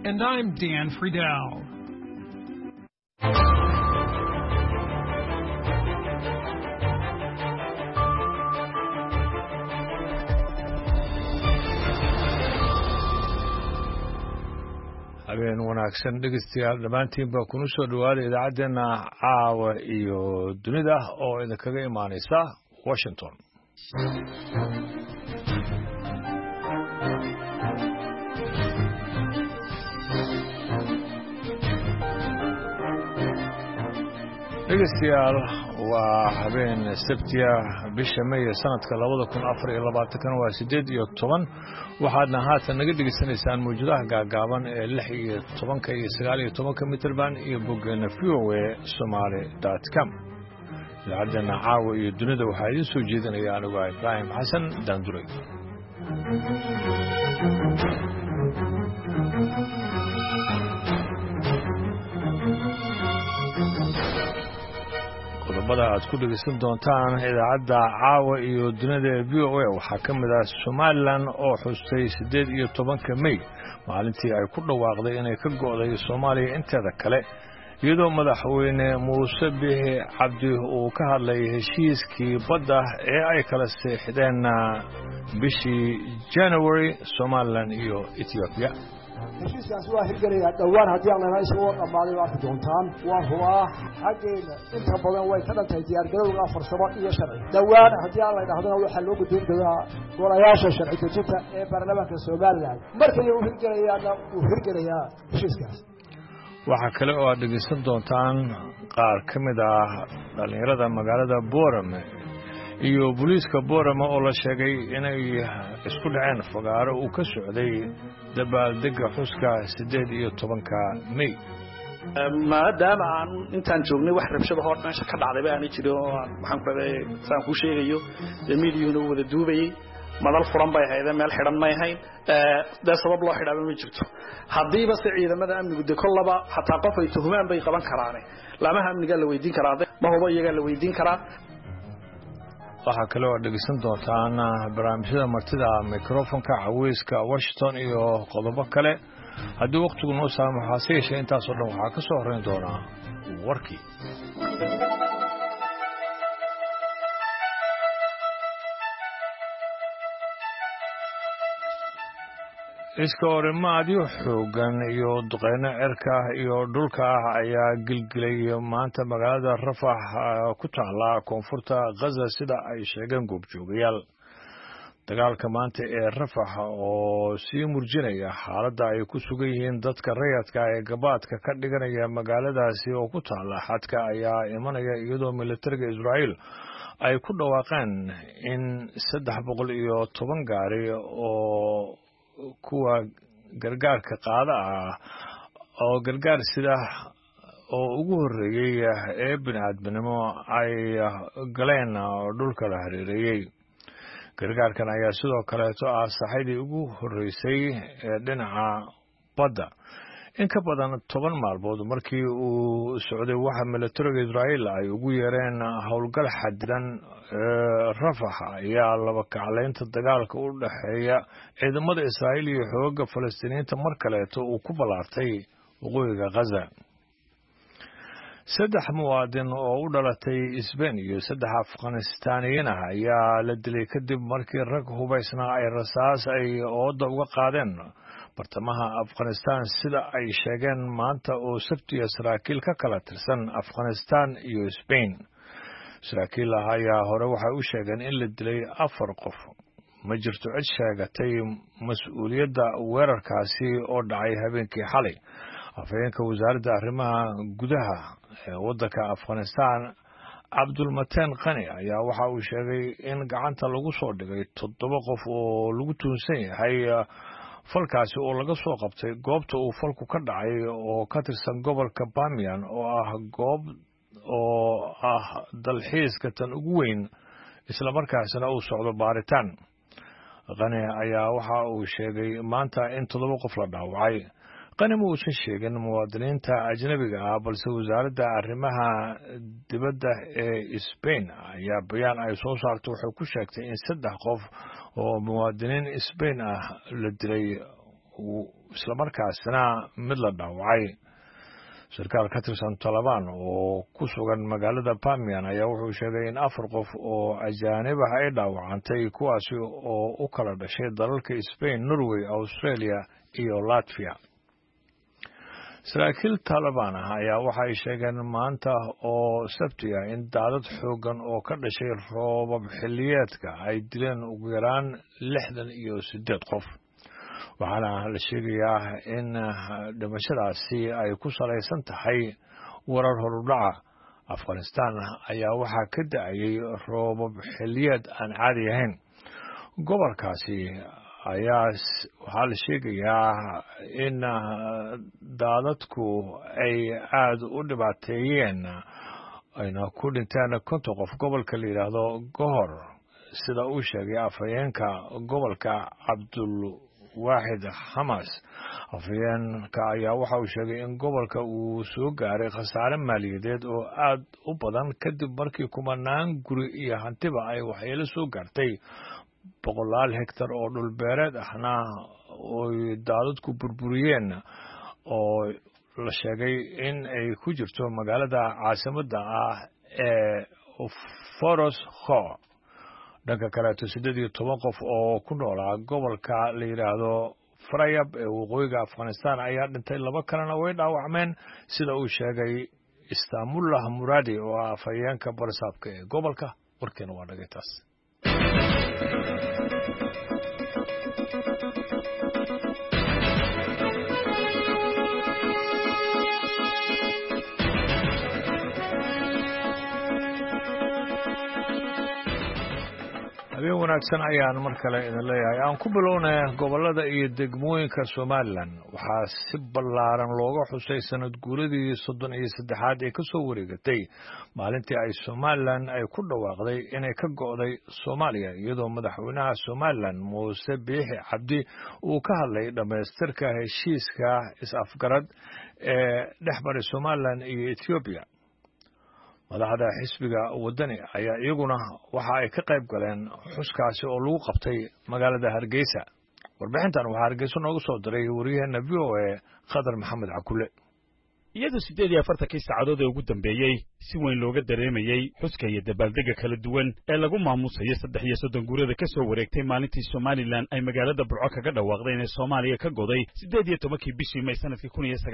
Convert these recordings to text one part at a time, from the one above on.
And I'm Dan Friedel. habeen wanaagsan dhegeystayaal dhammaantiin baa kuna soo dhawaada idaacaddeenna caawa iyo dunida oo idinkaga imaanaysa Washington. dhegeystayaal waa habeen sabtiya bisha May sanadka 2024 waa 8 waxaadna haatan naga dhegeysanaysaan mawjadaha gaagaaban ee 6 iyo 10 iyo 9 iyo 10 mitir baan iyo boggeena voasomali.com. idaacaddeena caawa iyo dunida waxaa idiin soo jeedinaya anigu Ibrahim Xasan Daanduray. qodobada aad ku dhegeysan doontaan idaacadda caawa iyo dunida VOA waxaa ka mid ah Somaliland oo xustay 18 May maalintii ay ku dhawaaqday inay ka go'day Soomaaliya inteeda kale iyadoo madaxweyne Muuse Biixi Cabdi uu ka hadlay heshiiskii badda ee ay kala saxiixdeen bishii January Somaliland iyo Ethiopia. heshiiskaasi waa hirgelaya dhowaan haddii aan lenahay isagoo dhammaaday waa arki doontaan waa hubaa xaggeena inta badan way ka dhantahay diyaargarowga farsamo iyo sharci dhowaan haddii aan la idhahdana waxaa loo guddoon doonaa golayaasha sharci dejinta ee baarlamaanka Somaliland markay uu hirgelayaana uu hirgelayaa heshiiskaas. waxaa kale oo aad dhegeysan doontaan qaar ka mid ah dhalinyarada magaalada Boorame iyo booliiska Boorame oo la sheegay inay isku dhaceen fagaaro uu ka socday dabaaldega xuska 18 May. maadaama aan intaan joognay wax rabshado hor meesha ka dhacday baan jiray oo waxaan ku leeyahay saan ku sheegayo meediyuuna wada duubayay madal furan bay ahayd meel xiran ma ahayn sabab loo xidhaabo ma jirto hadiiba si ciidamada amnigu de kollaba hataa qof ay tuhumaan bay qaban karaan lamaha amniga la weydiin karaa ma hubo iyaga la weydiin karaa. waxaa kale oo dhegeysan doontaan barnaamijyada martida mikrofonka caweyska Washington iyo qodobo kale haddii waqtigu noo saamaxo hase yeeshee intaasoo dhan waxaa ka soo horreyn doonaa warkii. iska horimaadyo xoogan iyo duqeyno cirka iyo dhulka ayaa gilgilay maanta magaalada Rafax ku taala koonfurta Gaza sida ay sheegeen goobjoogayaal. dagaalka maanta ee Rafax oo sii murjinaya xaaladda ay ku sugan yihiin dadka rayidka ee gabaadka ka dhiganaya magaaladaasi oo ku taala xadka ayaa imanaya iyadoo militariga Israa'iil ay ku dhawaaqeen in 310 gaari oo kuwa gargaarka qaada ah oo gargaar sida oo ugu horeeyay ee bini'aadminimo ay galeen dhulka la hareereeyay. gargaarkan ayaa sidoo kale saxaydii ugu horeysay ee dhinaca badda in ka badan 10 maalmood markii uu socday waxa militariga Israa'iil ay ugu yeereen howlgal xadidan Rafax ayaa laba kacleynta dagaalka u dhaxeeya ciidamada Israa'iil iyo xoogga Falastiiniinta mar kale uu ku balaartay waqooyiga Gaza. 3 muwaadin oo u dhalatay Spain iyo 3 Afghaanistaaniyiin ayaa la dilay kadib markii rag hubaysnaa ay rasaas ay ooda uga qaadeen bartamaha Afghanistan sida ay sheegeen maanta oo sabtiya saraakiil ka kala tirsan Afghanistan iyo Spain. saraakiil ayaa hore waxay u sheegeen in la dilay 4 qof. ma jirto cid sheegatay mas'uuliyadda weerarkaasi oo dhacay habeenkii xalay. afhayeenka wasaaradda arrimaha gudaha ee waddanka Afghanistan Abdulmateen Qani ayaa waxa uu sheegay in gacanta lagu soo dhigay 7 qof oo lagu tuunsan yahay falkaasi oo laga soo qabtay goobta uu falku ka dhacay oo ka tirsan gobolka Bamiyan oo goob dalxiiska tan ugu weyn isla markaasna uu socdo baaritaan. Qani ayaa waxa uu sheegay maanta in 7 qof la dhaawacay. qani ma uusan sheegin muwaadiniinta ajnabiga ah balse wasaaradda arrimaha dibadda ee Spain ayaa bayaan ay soo saartay waxay ku sheegtay in 3 qof oo muwaadiniin Spain ah la dilay isla markaasna mid la dhaawacay sarkaal ka tirsan Taliban oo ku sugan magaalada Bamiyan ayaa wuxuu sheegay in 4 qof oo ajaanib ah ay dhaawacantay kuwaasi oo u kala dhashay dalalka Spain, Norway, Australia iyo Latvia. saraakiil Taliban ayaa waxay sheegeen maanta oo Sabti ah in daadad xoogan oo ka dhashay roobab xilliyeedka ay dileen ugu yaraan 68 qof. waxaana la sheegayaa in dhimashadaasi ay ku salaysan tahay warar horudhaca. Afghanistan ayaa waxaa ka da'ayay roobab xilliyeed aan caadi ahayn. gobolkaasi ayaa waxaa la sheegayaa in daadadku ay aad u dhibaateeyeen ayna ku dhinteen 50 qof gobolka la yidhaahdo Gohor, sida uu sheegay afhayeenka gobolka Abdulwaaxid Hamas. afhayeenka ayaa waxa uu sheegay in gobolka uu soo gaaray khasaare maaliyadeed oo aad u badan kadib markii kumanaan guri iyo hantiba ay waxyeelo soo gaartay. 100 hektar oo dhul beereed ahna oo daadadku burburiyeen oo la sheegay in ay ku jirto magaalada caasimadda ah ee Forosho. dhanka kale 18 qof oo ku noolaa gobolka la yiraahdo Faryab ee waqooyiga Afghanistan ayaa dhintay, 2 kalena way dhaawacmeen, sida uu sheegay Istaamullah Muradi oo ah afhayeenka barsaabka ee gobolka. warkeena waa dhagaytaas. habeen wanaagsan ayaan mar kale idin leeyahay. aan ku bilownay gobolada iyo degmooyinka Somaliland. waxaa si ballaaran looga xusay sanad guuradii 33aad ee ka soo wareegatay maalintii ay Somaliland ay ku dhawaaqday inay ka go'day Soomaaliya, iyadoo madaxweynaha Somaliland Muuse Biixi Cabdi uu ka hadlay dhamaystirka heshiiska is-afgarad ee dhexmaray Somaliland iyo Ethiopia. madaxda xisbiga wadani ayaa iyaguna waxa ay ka qayb galeen xuskaasi oo lagu qabtay magaalada Hargeysa. warbixintan waxaa Hargeysa noogu soo diray wariyaheena VOA Khadar Maxamed Cakule. iyadoo 48 saacadood ee ugu dambeeyay si weyn looga dareemayay xuska iyo dabaaldega kala duwan ee lagu maamuusayo 33 guurada ka soo wareegtay maalintii Somaliland ay magaalada Burco kaga dhawaaqday in Soomaaliya ka goday 18 bishii May sanadkii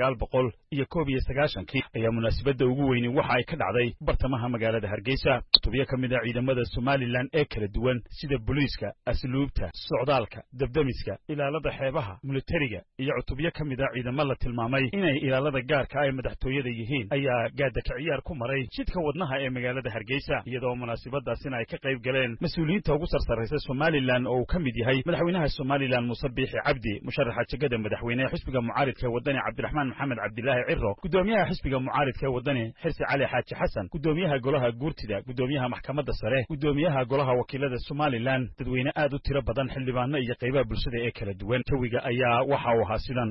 1991 ayaa munaasabada ugu weyn waxa ay ka dhacday bartamaha magaalada Hargeysa. tubiyo kamid ah ciidamada Somaliland ee kala duwan sida booliiska, asluubta, socdaalka, dabdamiska, ilaalada xeebaha, militariga iyo tubiyo kamid ah ciidamada la tilmaamay inay ilaalada gaarka ay madaxtooyada yihiin ayaa gaada ka ciyaar ku maray jidka wadnaha ee magaalada Hargeysa, iyadoo munaasabadaasina ay ka qayb galeen mas'uuliyiinta ugu sarsaraysa Somaliland oo ka mid yahay madaxweynaha Somaliland Muuse Biixi Cabdi, musharaxa jagada madaxweynaha xisbiga mucaaridka wadani Cabdiraxmaan Maxamed Cabdilaahi Cirro, gudoomiyaha xisbiga mucaaridka wadani Xirsi Cali Xaaji Xasan, gudoomiyaha golaha guurtida, gudoomiyaha maxkamadda sare, gudoomiyaha golaha wakiilada Somaliland, dadweyne aad u tiro badan, xildhibaano iyo qaybaha bulshada ee kala duwan. tawiga ayaa waxa uu ahaa sidan.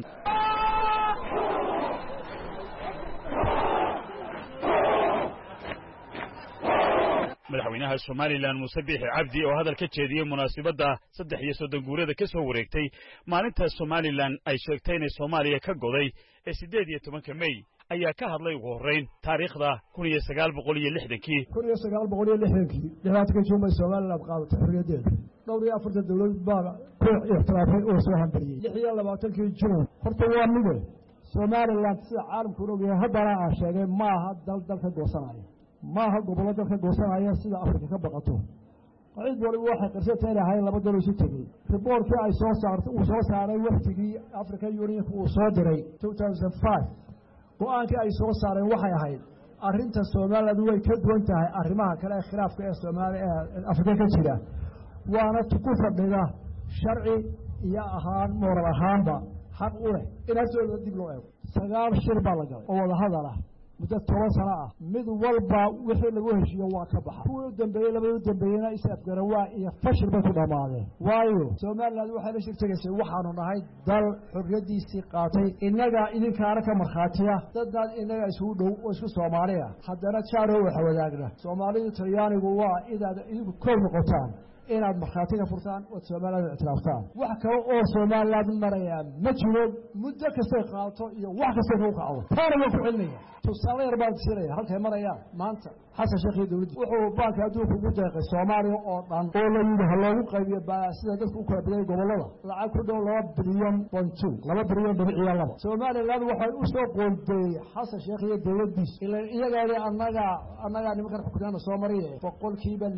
madaxweynaha Somaliland Muuse Biixi Cabdi oo hadal ka jeediyay munaasabada 33 guurada ka soo wareegtay maalinta Somaliland ay sheegtay in Soomaaliya ka goday ee 18 May ayaa ka hadlay ugu horeyn taariikhda 1960kii dhawaatkii Jumay Somaliland qaadatay xorriyadeeda. dhowr iyo 4 dawlad baa ku ixtiraafay oo soo hambariyay 26kii Juun. horta waa mid Somaliland sida caalamku u ogyahay haddana aan sheegay maaha dalka goosanaya, maaha gobolada ka goosanaya sida Afrika ka baqato. cid wali waxay qarsatay lahayn 2 dal isu tagay. riboorkii ay soo saartay uu soo saaray waqtigii African Union uu soo diray 2005. go'aankii ay soo saareen waxay ahayd arrinta Soomaaliland way ka duwan tahay arrimaha kale ee khilaafka ee Soomaaliya ee Afrika ka jira, waana ku fadhida sharci iyo ahaan moral ahaanba xaq u leh in hadda dib loo eego. 9 shir baa la galay oo wada hadal ah muddo 10 sano ah. mid walba wixii lagu heshiiyo waa ka baxa. kuwa dambeeyay labada dambeeyana is-afgaran waa iyo fashil bay ku dhamaadeen. waayo Soomaaliland waxay la shirtaysay waxaanu nahay dal xorriyadiisii qaatay, inaga idinkaana ka marxaatiya, dadna inaga isugu dhow oo isku Soomaaliya haddana jaaro waxa wadaagna. Soomaalidu Talyaanigu waa idinku koob noqotaan inaad markhaatiga furtaan oo Soomaaliland ictiraaftaan wax kale oo Soomaaliland maraya ma jiro muddo kasta qaato iyo wax kasta uu kacdo taariikhda ku xilliga tusaale yar baan siinaya halkay marayaan maanta xasan sheekh dawladdu wuxuu baanka adduunka ugu deeqay Soomaaliya oo dhan oo la yidhi loogu qaybiyo sida dadku u kala badiyay gobolada lacag ku dhow 2 bilyan bontu 2 bilyan dhibciya laba Soomaaliland waxay u soo qoonday xasan sheekh iyo dawladdiis ilaa iyagaana annaga nimanka xukuumada Soomaaliya boqolkiiba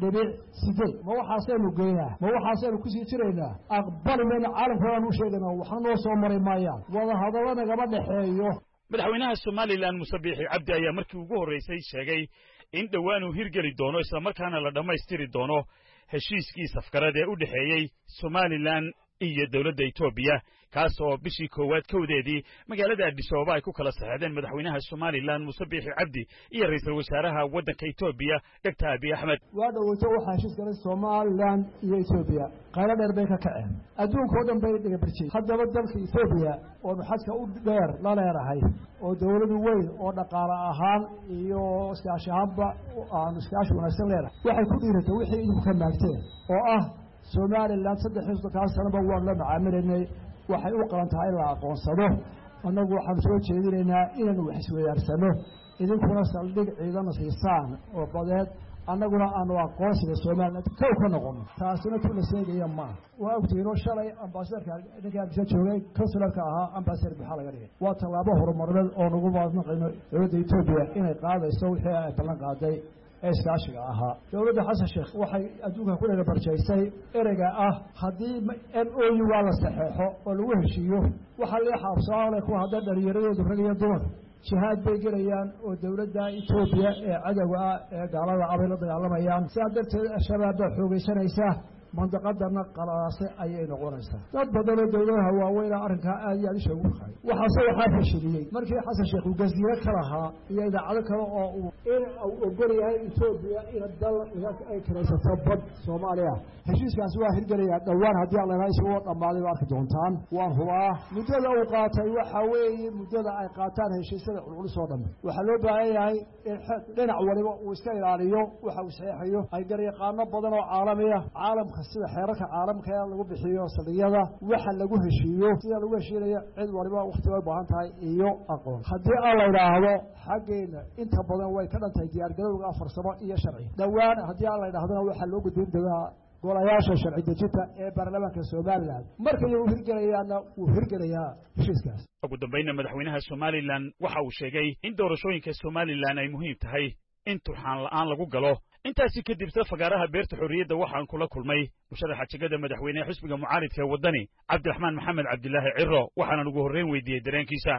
6.8 ma waxaasaynu geynaa ma waxaasaynu ku sii jiraynaa aqbalina caalamka u sheeganaa waxaan noo soo maray maayaan wada hadalada gaba dhaxeeyo madaxweynaha Soomaaliland Muuse Biixi Cabdi ayaa markii ugu horeysay sheegay in dhawaan uu hirgeli doono isla markaana la dhamaystiri doono heshiiskii safgarad ee u dhaxeeyay Soomaaliland iyo dawladda Itoobiya kaas oo bishii koowaad kowdeedii magaalada Addis Ababa ay ku kala saxeexdeen madaxweynaha Soomaaliland Muuse Biixi Cabdi iyo ra'iisul wasaaraha waddanka Itoobiya Dr. Abiy Ahmed waa dhawaato waxa heshiis galay Soomaaliland iyo Itoobiya qaylo dheer bay ka kaceen adduunka oo dhan bay dhiga birjay haddaba dalka Itoobiya oo xadka u dheer la leeyahay oo dawladdu weyn oo dhaqaale ahaan iyo iskaashi ahaanba aan iskaashi wanaagsan leeyahay waxay ku dhiiratay wixii idinku ka maagteen oo ah Soomaaliland 3 sano waa la macaamilaynay waxay u qalan tahay la aqoonsado annagu waxaan soo jeedinaynaa inaan wax isweyaarsano idinkuna saldhig ciidan siisaan oo badeed annaguna aanu aqoonsiga Soomaaliland ka noqono taasina tu la sheegaya ma waa ogtiino shalay ambassadorka ninka joogay consularka ahaa ambassador bixal laga dhigay waa tallaabo horumarineed oo nagu baadnaqayno dawladda Itoobiya inay qaadayso wixii ay ballan qaaday iskaashiga ahaa dawladda xasan sheekh waxay adduunka ku dheer barjaysay ereyga ah hadii MOU waa la saxeexo oo lagu heshiiyo waxa la xabsaale ku hada dhalinyaradu rag iyo dumar jihaad bay gelayaan oo dawladda Itoobiya ee cadawga ah ee gaalada abay la dagaalamayaan saadarteed shabaab xoogaysanaysa mandaqadana qalaasay ayay noqonaysaa dad badan oo dawladaha waaweyn arrinka aad iyo aad u sheegay waxa fashiliyay markii xasan sheekh uu gaziiro ka lahaa iyo idaacado kale oo uu ogolyahay Itoobiya in dal ay kiraysato bad Soomaaliya heshiiskaas waa hirgelaya dhawaan haddii aan leeyahay soo dhamaaday arki doontaan waan hubaa muddada uu qaatay waxa weeye muddada ay qaataan heshiisyada culus oo dhan waxa loo baahan yahay in dhinac waliba uu iska ilaaliyo waxa uu saxeexayo ay garyaqaano badan oo caalamka sida xeerarka caalamka ee lagu bixiyo sadiyada waxa lagu heshiiyo sida lagu heshiiyo cid waliba waqti way baahan tahay iyo aqoon haddii aan la yiraahdo xageena inta badan way ka dhantay diyaar garowga farsamo iyo sharci dhawaan haddii aan la yiraahdo waxa loo gudbin doonaa golayaasha sharci dejinta ee baarlamaanka Soomaaliland markii uu hirgelayaa heshiiskaas ugu dambeynna madaxweynaha Soomaaliland waxa uu sheegay in doorashooyinka Soomaaliland ay muhiim tahay in turxaan la'aan lagu galo intaasi kadib fagaaraha beerta xorriyadda waxaan kula kulmay musharaxa jagada madaxweynaha xisbiga mucaaridka ee wadani Cabdiraxmaan Maxamed Cabdilaahi Ciro waxaan ugu horreyn weydiiyay dareenkiisa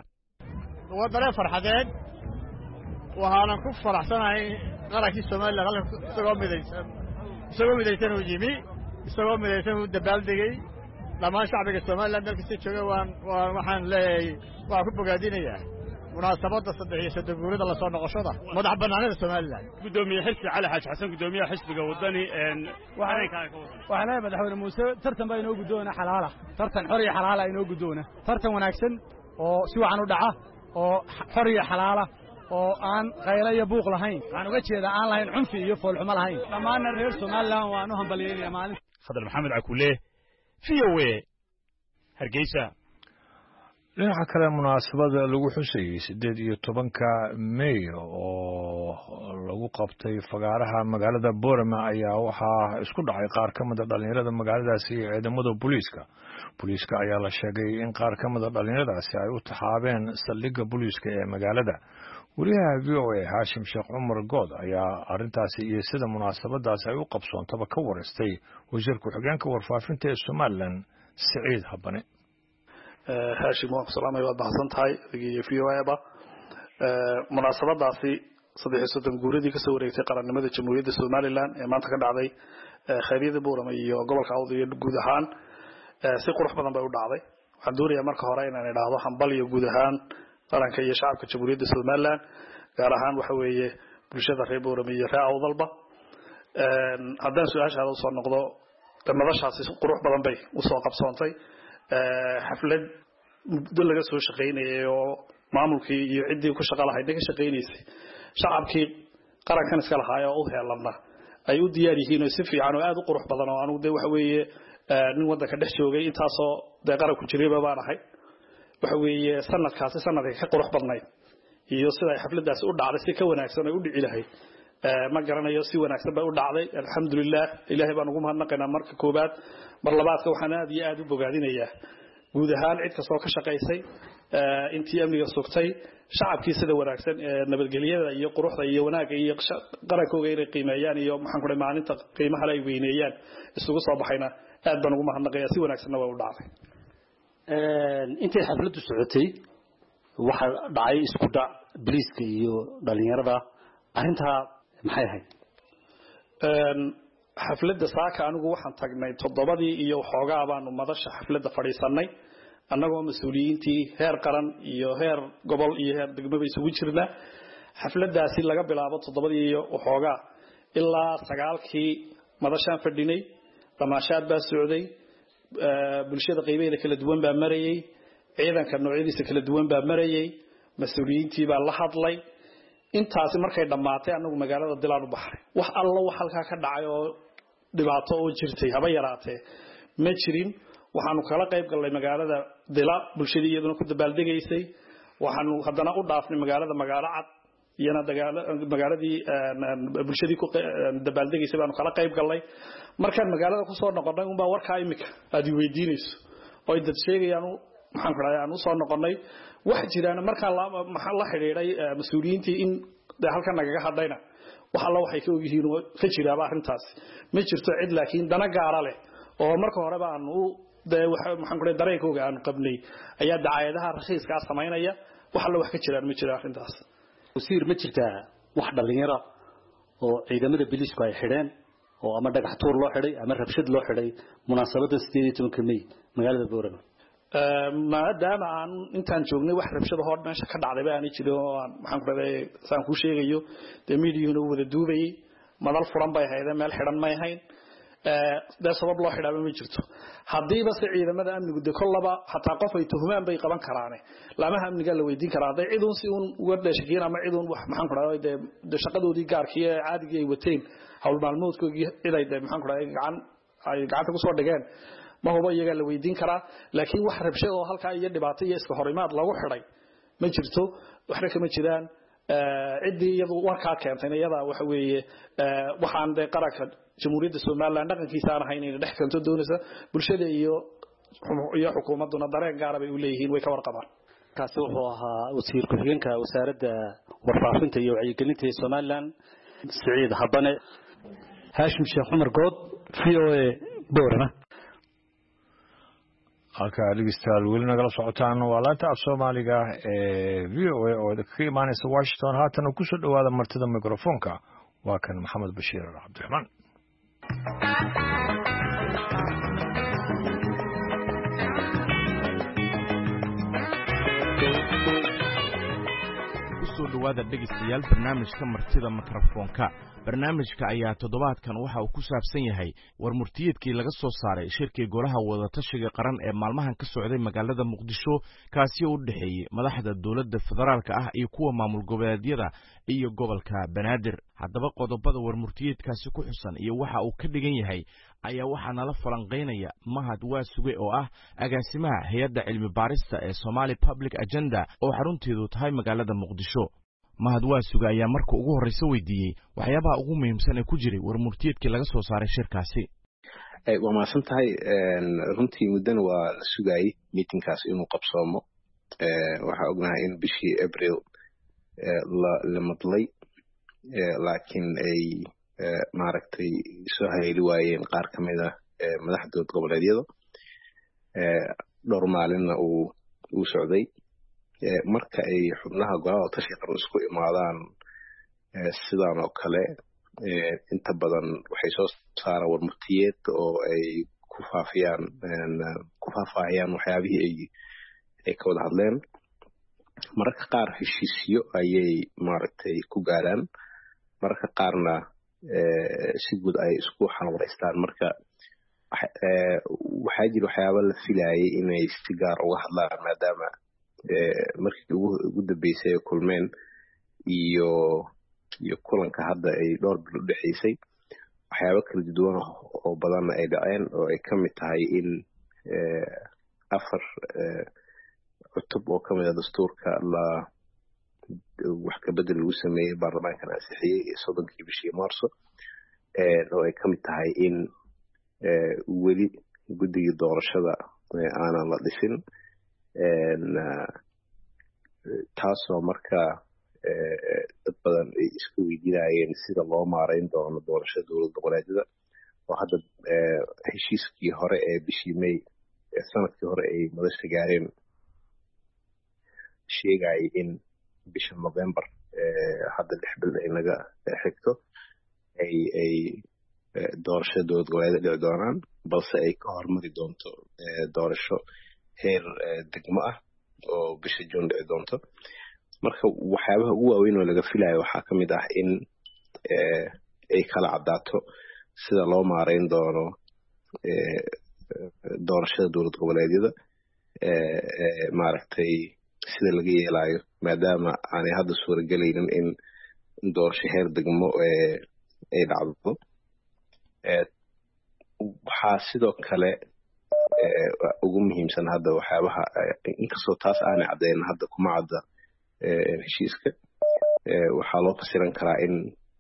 wadare farxadeed waxaan ku faraxsanahay qarankii Soomaaliland isagoo midaysan u yimi isagoo midaysan u dabaaldegay dhammaan shacbiga Soomaaliland dalkiisa jooga waxaan leeyahay waa ku bogaadinayaa munaasabada 3 guurida la soo noqoshada madax banaanida Soomaaliland gudoomiye xilsi Cali Xaaji Xasan gudoomiyaha xisbiga wadani waxaan madaxweyne Muuse tartan baa inoo gudoona xalaala tartan xor iyo xalaala inoo gudoona tartan wanaagsan oo si wacan u dhaca oo xor iyo xalaala oo aan qaylo iyo buuq lahayn waxaan uga jeedaa aan lahayn cunfi iyo foolxumo lahayn dhammaan reer Soomaaliland waan u hambalyeynaa maalin Khadar Maxamed Cakule VOA Hargeysa dhinaca kale munaasabada lagu xusayay 18 May oo lagu qabtay fagaaraha magaalada Boorama ayaa waxaa isku dhacay qaar ka mid ah dhalinyarada magaaladaasi iyo ciidamada booliiska ayaa la sheegay in qaar ka mid ah dhalinyaradaasi ay u taxaabeen saldhigga booliiska ee magaalada wariyaha VOA Hashim Sheekh Umar Good ayaa arintaasi iyo sida munaasabadaasi ay u qabsoontaba ka wareystay wasiirka xigeenka warfaafinta ee Somaliland Saciid Habane Hashim waan salaamay waa baxsantahay iyo VOA munaasabadaasi 3 guuridii ka soo wareegtay qarannimada Jamhuuriyadda Somaliland ee maanta ka dhacday khayriida Boorama iyo gobolka Awdal iyo guud ahaan si qurux badan bay u dhacday waxaan doonayaa marka hore inaan idhaahdo hambal iyo guud ahaan qaranka iyo shacabka Jamhuuriyadda Somaliland gaar ahaan waxa weeye bulshada reer Boorama iyo reer Awdalba haddaan su'aashaada soo noqdo madashaasi qurux badan bay u soo qabsoontay xaflad muddo laga soo shaqeynayay oo maamulkii iyo ciddii ku shaqo lahayd ka shaqeynaysay shacabkii qarankan iska lahaa oo u heelana ay u diyaar yihiin oo si fiican oo aad u qurux badan oo anigu waxa weeye nin wadanka dhex joogay intaasoo qaran ku jiray baan ahay waxa weeye sanadkaasi sanadka ka qurux badnay iyo sida ay xafladaas u dhacday si ka wanaagsan ay u dhici lahayd ma garanayo si wanaagsan bay u dhacday alxamdulillah ilaahay baan ugu mahadnaqaynaa marka koobaad mar labaadka waxaan aad iyo aad u bogaadinayaa guud ahaan cid kastoo ka shaqaysay intii amniga sugtay shacabkii sida wanaagsan nabadgelyada iyo quruxda iyo wanaagga iyo qarankooda inay qiimeeyaan iyo maxaan ku dhahay maalinta qiimaha ay weyneeyaan isugu soo baxayna aad baan ugu mahadnaqayaa si wanaagsanna waa u dhacday intii xafladdu socotay waxa dhacay isku dhac biliiska iyo dhalinyarada arinta maxay ahayd xafladda saaka anigu waxaan tagnay 7 iyo xoogaa baanu madasha xafladda fadhiisanay annagoo mas'uuliyiintii heer qaran iyo heer gobol iyo heer degmaba isugu jirna xafladdaasi laga bilaabo 7 iyo xoogaa ilaa 9kii madashaan fadhinay damaashaad baa socday bulshada qaybaheeda kala duwan baa marayay ciidanka noocyadiisa kala duwan baa marayay mas'uuliyiintii baa la hadlay intaasi markay dhamaatay anagu magaalada dilaan u baxay wax alla wax halka ka dhacay oo dhibaato oo jirtay haba yaraatee ma jirin waxaanu kala qayb galnay magaalada dila bulshadii iyaduna ku dabaaldegaysay waxaanu hadana u dhaafnay magaalada magaalo cad iyana magaaladii bulshadii ku dabaaldegaysay baanu kala qayb galnay markaan magaalada ku soo noqonay un baa warka imika aad weydiinayso oo dad sheegayaan waxaan ku raayaan u soo noqonay wax jiraan marka la xiriiray mas'uuliyiintii in halkan naga hadlayna waxa la waxay ka ogyihiin oo ka jiraaba arintaas ma jirto cid laakiin dana gaar ah leh oo marka hore baan waxaan ku dareenkooga aan qabnay ayaa dacaayadaha raqiiska sameeynaya waxa la wax ka jiraan ma jira arintaas wasiir ma jirtaa wax dhalinyaro oo ciidamada biliisku ay xidheen oo ama dhagax tuur loo xidhay ama rabshad loo xidhay munaasabada 18 May magaalada Boorama maadaama aan intaan joognay wax rabshado hor meesha ka dhacday baan jiro waxaan ku raday saan ku sheegayo meediyuuna wada duubay madal furan bay hay'adda meel xiran ma ahayn sabab loo xidhaaba ma jirto hadiiba si ciidamada amnigu de kollaba hataa qof ay tuhumaan bay qaban karaan lama amniga la weydiin karaa haday ciidan si uun uga dhashkiin ama ciidan wax maxaan ku raday de shaqadoodii gaarkii caadiga ay wateen hawl maalmoodkoodii ciiday maxaan ku raday gacanta ku soo dhigeen ma hubo iyaga la weydiin karaa laakiin wax rabshado oo halka iyo dhibaato iyo iska horimaad lagu xiray ma jirto waxna kama jiraan cidii iyadu warka keentay iyada waxa weeye waxaan de qaranka jamhuuriyadda Soomaaliland dhaqankiisa aan ahayn in dhex kanto doonaysa bulshada iyo xukuumaduna dareen gaar ah bay u leeyihiin way ka warqabaan kaasi wuxuu ahaa wasiir ku-xigeenka wasaaradda warfaafinta iyo wacyigelinta ee Soomaaliland Saciid Habane Hashim Sheekh Umar Good VOA Boorama halka dhegeystayaal weli nagala socotaan waa laanta af Soomaaliga ee VOA oo ka imaanaysa Washington haatan ku soo dhawaada martida mikrofoonka waa kan Maxamed Bashiir Cabdiraxmaan soo dhawaada dhegeystayaal barnaamijka martida mikrofoonka barnaamijka ayaa toddobaadkan waxa uu ku saabsan yahay war murtiyeedkii laga soo saaray shirkii golaha wada tashiga qaran ee maalmahan ka socday magaalada Muqdisho kaasi oo u dhaxeeyay madaxda dawladda federaalka ah iyo kuwa maamul goboleedyada iyo gobolka Banaadir haddaba qodobada war murtiyeedkaasi ku xusan iyo waxa uu ka dhigan yahay ayaa waxa nala falanqeynaya Mahad Waasuge oo ah agaasimaha hay'adda cilmi baarista ee Somali Public Agenda oo xarunteedu tahay magaalada Muqdisho Mahad Waasuge ayaa marka ugu horeysa weydiiyay waxyaabaha ugu muhiimsan ee ku jiray war murtiyeedkii laga soo saaray shirkaasi waa maasan tahay runtii muddan waa la sugayay meetingkaas inuu qabsoomo waxa ognahay in bishii April la madlay laakiin ay maaragtay soo hayli waayeen qaar ka mid ah madaxdooda goboleedyada dhowr maalinna uu socday marka ay xubnaha golaha tashiga qaran isku imaadaan sidaan oo kale inta badan waxay soo saaraan war murtiyeed oo ay ku faafahayaan waxyaabihii ay ka wada hadleen mararka qaar heshiisyo ayay maaragtay ku gaaraan mararka qaarna si guud ay isku xalwareystaan marka waxaa jira waxyaaba la filayay inay si gaar uga hadlaan maadaama markii ugu dambeysay kulmeen iyo kulanka hadda ay dhowr bil u dhaxaysay waxyaabo kala duwan oo badan ay dhaceen oo ay ka mid tahay in 4 cutub oo ka mid ah dastuurka la wax ka bedel lagu sameeyay baarlamaankan ansixiyay 30 bishii Maarso oo ay ka mid tahay in weli guddiga doorashada aanan la dhisin taasoo markaa dad badan ay isku weydiinayeen sida loo maareyn doono doorashada dowlad goboleedyada oo hadda heshiiskii hore ee bishii May sanadkii hore ay madasha gaareen sheegay in bisha November hadda 6 bil ay naga xigto ay doorashada dowlad goboleedyada dhici doonaan balse ay ka hormari doonto doorasho heer degmo ah oo bisha June dhici doonto marka waxyaabaha ugu waaweyn oo laga filayo waxaa ka mid ah in ay kala cadaato sida loo maareyn doono doorashada dowlad goboleedyada maaragtay sida laga yeelayo maadaama aanay hadda suuragelaynin in doorasho heer degmo ay dhacdo waxaa sidoo kale ugu muhiimsan hadda waxyaabaha inkastoo taas aanay caddayn hadda kuma cadda heshiiska waxaa loo fasiran karaa in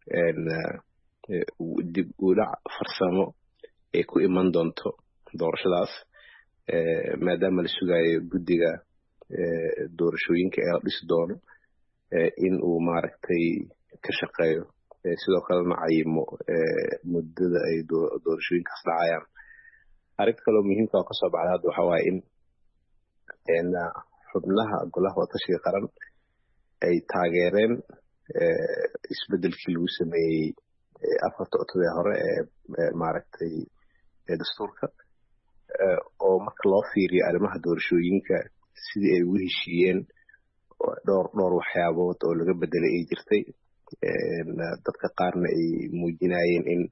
dib u dhac farsamo ay ku iman doonto doorashadaas maadaama la sugayo guddiga doorashooyinka ee la dhisi doono in uu maaragtay ka shaqeeyo sidoo kalena cayimo muddada ay doorashooyinkaas dhacayaan arrin kaloo muhiimka oo kasoo baxda hadda waxaa waaye in xubnaha golaha wadatashiga qaran ay taageereen isbedelkii lagu sameeyey 4 cutub ee hore ee maaragtay dastuurka oo marka loo fiiriyo arrimaha doorashooyinka sidii ay ugu heshiiyeen dhowr waxyaabood oo laga bedelay ay jirtay dadka qaarna ay muujinayeen in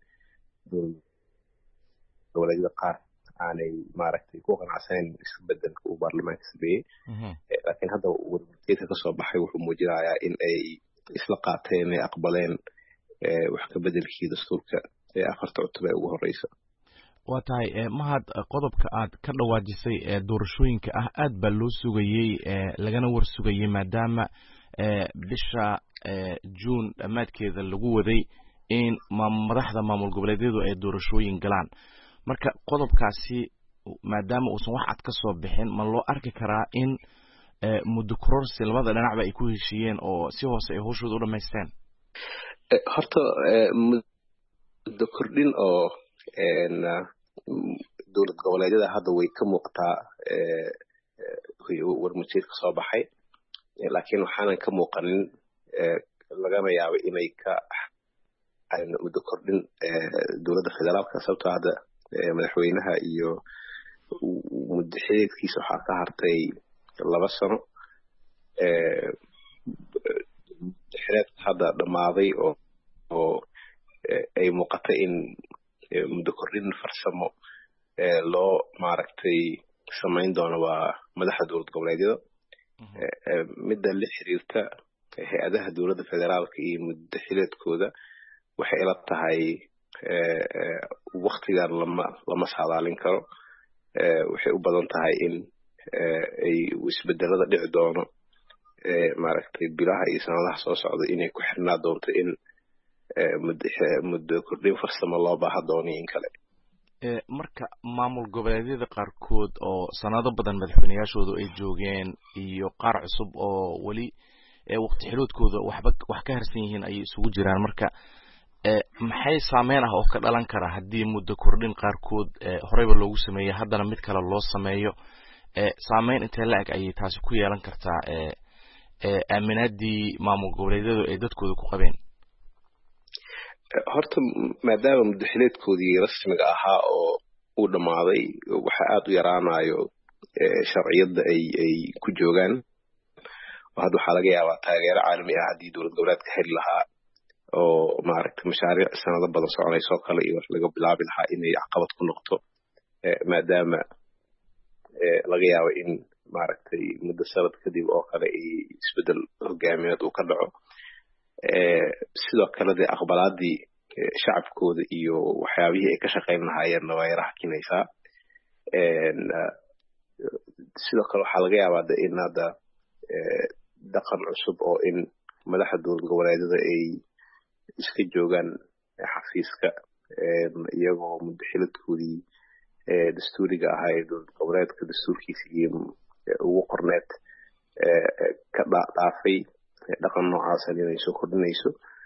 dowladda qaar aanay maaragtay ku qanacsaneyn isbedelka uu baarlamaanka sameeyey laakiin hadda warmurtiyeedka kasoo baxay wuxuu muujinayaa in ay isla qaateen ay aqbaleen wax ka bedelkii dastuurka 4 cutub ee ugu horeysa waa tahay mahad qodobka aad ka dhawaajisay doorashooyinka ah aad baa loo sugayey lagana war sugayey maadaama bisha June dhammaadkeeda lagu waday in madaxda maamul goboleedyadu ay doorashooyin galaan marka qodobkaasi maadaama uusan wax cad ka soo bixin ma loo arki karaa in muddo kororsi labada dhinacba ay ku heshiiyeen oo si hoose ay hawshooda u dhamaysteen horta muddo kordhin oo dowlad goboleedyada hadda way ka muuqataa warmurtiyeed ka soo baxay laakiin waxaanan ka muuqanin lagama yaabo inay ka muddo kordhin dowladda federaalka sababtoo hadda madaxweynaha iyo muddo xidhiidhkiisa waxaa ka hartay 2 sano xidhiidhka hadda dhammaaday oo ay muuqata in muddo kordhin farsamo loo maaragtay samayn doono waa madaxda dowlad goboleedyada midda la xiriirta hay-adaha dowladda federaalka iyo muddo xidhiidhkooda waxay ila tahay waktigan lama saadaalin karo waxay u badan tahay in ay isbedelada dhici doono maaragtay bilaha iyo sanadaha soo socda inay ku xirnaa doonto in muddo kordhin farsamo loo baaha doono in kale marka maamul goboleedyada qaarkood oo sanado badan madaxweynayaashoodu ay joogeen iyo qaar cusub oo weli waqti xiloodkooda wax ka harsan yihiin ayay isugu jiraan marka maxay saameyn ah oo ka dhalan kara haddii muddo kordhin qaarkood horeyba loogu sameeyey haddana mid kale loo sameeyo saameyn intee la-eg ayay taasi ku yeelan kartaa aaminaadii maamul goboleedyadu ay dadkooda ku qabeen horta maadaama muddo xileedkoodii rasmiga ahaa oo uu dhammaaday waxa aad u yaraanayo sharciyadda ay ku joogaan oo hadda waxaa laga yaabaa taageero caalami ah haddii dowlad goboleedka heli lahaa oo maaragtay mashaariic sanado badan soconayso kale iyo wax laga bilaabi lahaa inay caqabad ku noqoto maadaama laga yaabo in maaragtay muddo sanad kadib oo kale isbedel hogaamineed uu ka dhaco sidoo kale dee aqbalaadii shacabkooda iyo waxyaabihii ay ka shaqayn lahaayeenna way raxkinaysaa sidoo kale waxaa laga yaabaa in hadda dhaqan cusub oo in madaxda dowlad goboleedyada ay iska joogaan xafiiska iyagoo mudaxiladkoodii dastuuriga ahaa ee dowlad goboleedka dastuurkiisii ugu qorneed ka dhaafay dhaqan noocaasan inay soo kordhinayso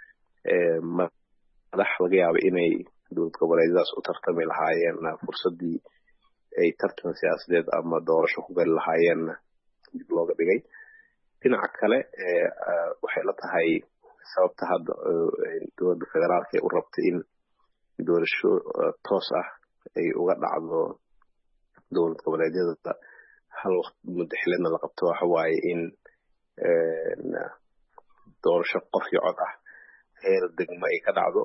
madax laga yaaba inay dowlad goboleedyadaas u tartami lahaayeen fursaddii ay tartan siyaasadeed ama doorasho ku gali lahaayeenna dib looga dhigay dhinaca kale waxay la tahay sababta hadda dowladda federaalka ee u rabta in doorasho toos ah ay uga dhacdo dowlad goboleedyada hal waqti mudaxileedna la qabto waxa waaye in doorasho qof iyo cod ah heer degmo ay ka dhacdo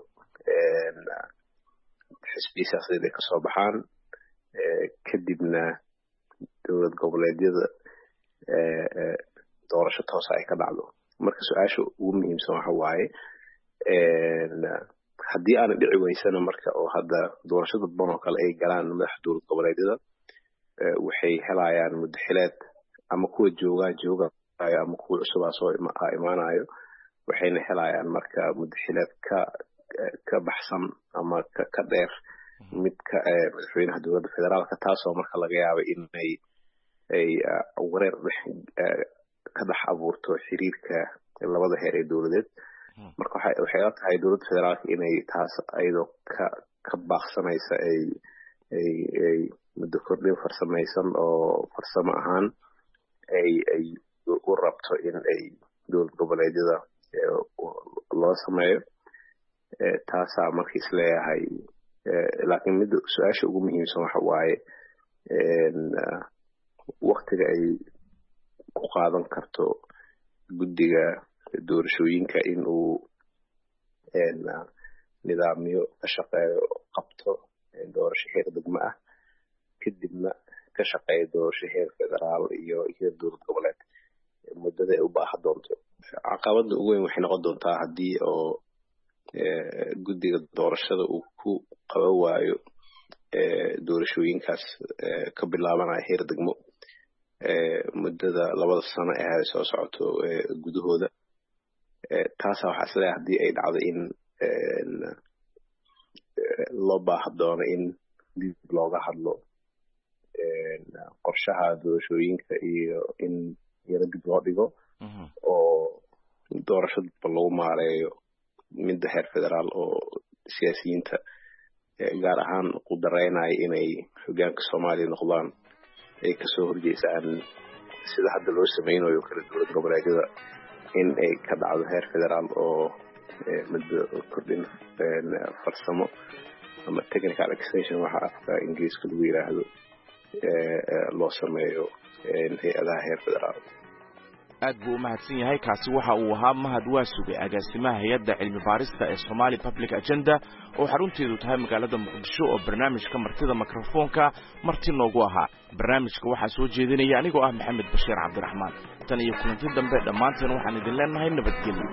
xisbiya siyaasadeed ay kasoo baxaan kadibna dowlad goboleedyada doorasho toosa ay ka dhacdo marka su-aasha ugu muhiimsan waxa waaye haddii aana dhici weysana marka oo hadda doorasho dadban oo kale ay galaan madaxa dowlad goboleedyada waxay helayaan mudaxileed ama kuwa joogayo ama kuwa cusubaa soo imaanayo waxayna helayaan marka mudaxileed ka baxsan ama ka dheer midka madaxweynaha dowladda federaalka taasoo marka laga yaaba in ay wareer ka dhex abuurto xiriirka labada heer ee dowladeed marka waxay la tahay dowladda federaalka inay taas ayadoo ka baaqsanaysa ay muddo kordhin farsamaysan oo farsamo ahaan ay u rabto in ay dowlad goboleedyada loo sameeyo taasaa markiis leeyahay laakiin midda su-aasha ugu muhiimsan waxa waaye waktiga ay ku qaadan karto guddiga doorashooyinka in uu nidaamyo ka shaqeeyo qabto doorasho heer degmo ah kadibna ka shaqeeya doorasho heer federaal iyo heer dowlad goboleed muddada ay u baahan doonto caqabada ugu weyn waxay noqon doontaa haddii oo guddiga doorashada uu ku qaban waayo doorashooyinkaas ka bilaabanaya heer degmo muddada 2 sano ee ay soo socoto gudahooda taasa waxaa isleeyahay haddii ay dhacdo in loo baahan doono in dib looga hadlo qorshaha doorashooyinka iyo in yara dib loo dhigo oo doorasho dadba lagu maareeyo midda heer federaal oo siyaasiyiinta gaar ahaan ku dareynaya inay hoggaanka Soomaaliya noqdaan ay kasoo horjeesaan sida hadda loo sameynayo kala dowlad goboleedyada in ay ka dhacdo heer federaal oo midda kordhin farsamo ama technical extension waxa afka Ingiriiska lagu yiraahdo loo sameeyo hay'adaha heer federaal aad buu mahadsan yahay kaasi waxa uu ahaa mahad waasuge agaasimaha hay'adda cilmi baarista ee Somali Public Agenda oo xarunteedu tahay magaalada Muqdisho oo barnaamijka martida mikrofoonka marti noogu ahaa barnaamijka waxa soo jeedinaya anigoo ah Maxamed Bashiir Cabdiraxmaan tan iyo kulanti dambe dhamaanteen waxaan idin leenahay nabadgelyo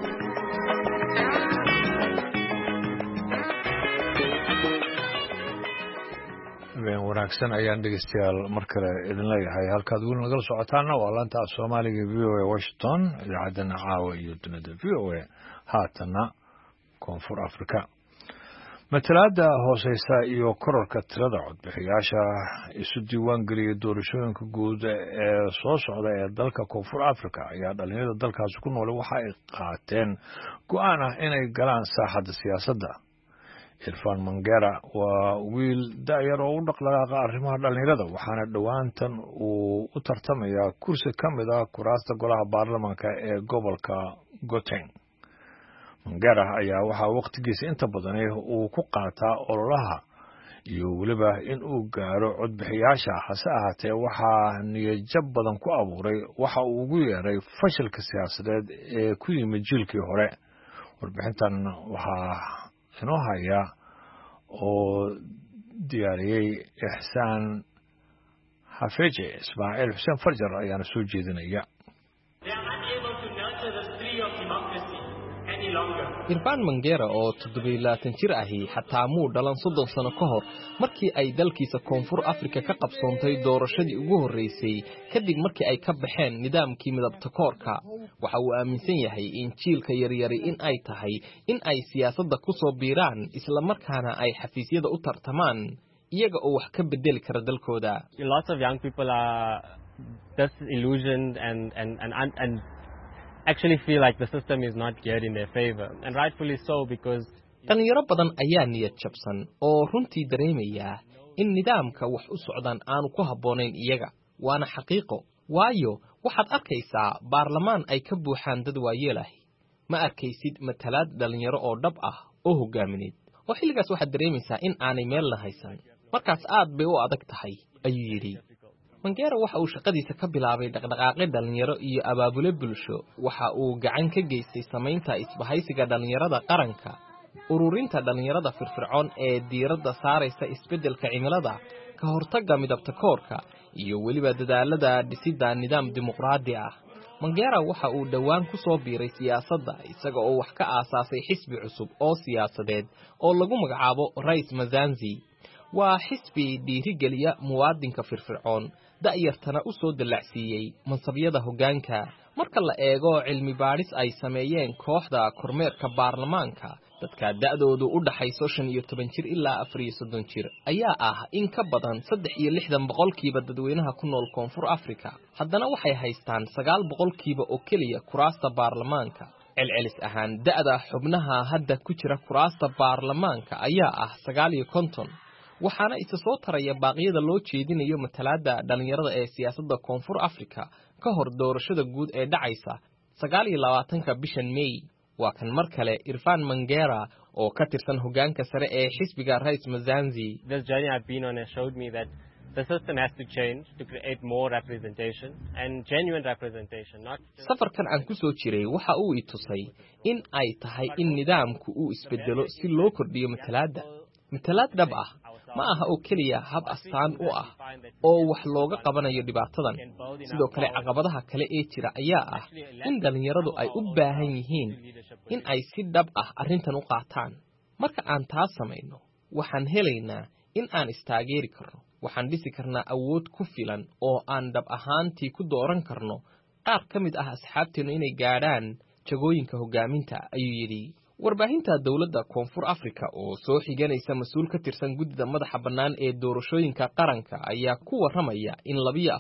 wanaagsan ayaan dhegeystayaal mar kale idin leeyahay halkaad weli nagala socotaana waa laanta Soomaaliga VOA Washington idaacadana caawa iyo dunida VOA haatana Koonfur Afrika matalaada hooseysa iyo kororka tirada codbixiyaasha isu diiwaan geliyay doorashooyinka guud ee soo socda ee dalka Koonfur Afrika ayaa dhalinyarada dalkaas ku nool waxa ay qaateen go'aan ah inay galaan saaxadda siyaasadda Irfan Mangera waa wiil da'yar oo u dhaqdhaqaaqa arrimaha dhalinyarada waxaana dhawaantan uu u tartamayaa kursi ka mid ah kuraasta golaha baarlamaanka ee gobolka Gauteng. Mangera ayaa waxaa waqtigiisa inta badan uu ku qaataa ololaha iyo weliba in uu gaaro codbixiyaasha hase ahaatee waxaa niyad badan ku abuuray waxa uu ugu yeeray fashilka siyaasadeed ee ku yimid jiilkii hore. Warbixintan waxaa inoo haya oo diyaariyay Ihsaan Hafeje Ismaaciil Xuseen Farjar ayaana soo jeedinaya. Irfan Mangera oo 27 jir ahi xataa muu dhalan 30 sano ka hor markii ay dalkiisa Koonfur Afrika ka qabsoontay doorashadii ugu horeysay kadib markii ay ka baxeen nidaamkii midabta koorka waxa uu aaminsan yahay in jiilka yaryari in ay tahay in ay siyaasadda ku soo biiraan isla markaana ay xafiisyada u tartamaan iyaga oo wax ka bedeli kara dalkooda. Lots of young people are disillusioned and actually feel like the system is not geared in their favor, and rightfully so, because dhalinyaro badan ayaa niyad jabsan oo runtii dareemaya in nidaamka wax u socdaan aanu ku habboonayn iyaga waana xaqiiqo waayo waxaad arkaysaa baarlamaan ay ka buuxaan dad waayeel ah ma arkaysid matalaad dhalinyaro oo dhab ah oo hogaamineed oo xilligaas waxaad dareemaysaa in aanay meel haysan markaas aad bay u adag tahay ayuu yidhi. Mangera waxa uu shaqadiisa ka bilaabay dhaqdhaqaaqyo dhalinyaro iyo abaabule bulsho waxa uu gacan ka geystay samaynta isbahaysiga dhalinyarada qaranka ururinta dhalinyarada firfircoon ee diiradda saaraysa isbeddelka cimilada ka hortagga midabta koorka iyo weliba dadaalada dhisidda nidaam dimuqraadi ah. Mangera waxa uu dhawaan ku soo biiray siyaasadda isaga oo wax ka aasaasay xisbi cusub oo siyaasadeed oo lagu magacaabo Rais Mazanzi waa xisbi dhiirigeliya muwaadinka firfircoon da'yartana u soo dalacsiiyay mansabyada hoggaanka marka la eego cilmi baadhis ay sameeyeen kooxda kormeerka baarlamaanka dadka da'doodu u dhaxayso 15 jir ilaa 34 jir ayaa ah in ka badan 63% dadweynaha ku nool Koonfur Afrika haddana waxay haystaan 9% oo kaliya kuraasta baarlamaanka celcelis ahaan da'da xubnaha hadda ku jira kuraasta baarlamaanka ayaa ah 59 waxaana isa soo taraya baaqyada loo jeedinayo matalaadda dhalinyarada ee siyaasadda Koonfur Afrika ka hor doorashada guud ee dhacaysa 29 bishan May waa kan mar kale Irfan Mangera oo ka tirsan hoggaanka sare ee xisbiga Rais Mazanzi. This journey I've been on has showed me that the system has to change to create more representation and genuine representation. Safarkan aan ku soo jiray waxa uu i tusay in ay tahay in nidaamku uu isbedelo si loo kordhiyo matalaadda dhab ah ma aha oo kaliya hab astaan u ah oo wax looga qabanayo dhibaatadan sidoo kale caqabadaha kale ee jira ayaa ah in dhalinyaradu ay u baahan yihiin in ay si dhab ah arrintan u qaataan marka aan taas sameeyno waxaan helaynaa in aan istaageeri karno waxaan dhisi karnaa awood ku filan oo aan dhab ahaantii ku dooran karno qaar ka mid ah asxaabteenu inay gaadhaan jagooyinka hogaaminta ayuu yidhi. warbaahinta dawladda Koonfur Afrika oo soo xiganaysa mas'uul ka tirsan guddida madaxa bannaan ee doorashooyinka qaranka ayaa ku waramaya in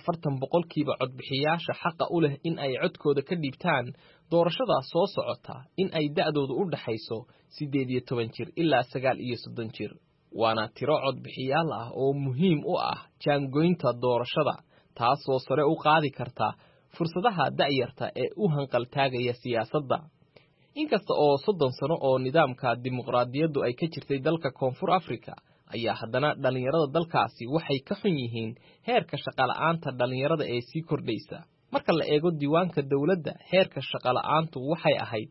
42% codbixiyaasha xaq u leh in ay codkooda ka dhiibtaan doorashada soo socota in ay da'doodu u dhaxayso 18 jir ilaa 39 jir waana tiro codbixiyaal ah oo muhiim u ah jaangoynta doorashada taasoo sare u qaadi karta fursadaha da'yarta ee u hanqal taagaya siyaasadda. inkasta oo 30 sano oo nidaamka dimuqraadiyaddu ay ka jirtay dalka Koonfur Afrika ayaa haddana dhalinyarada dalkaasi waxay ka xun yihiin heerka shaqo la'aanta dhalinyarada ee sii kordhaysa marka la eego diiwaanka dawladda heerka shaqo la'aantu waxay ahayd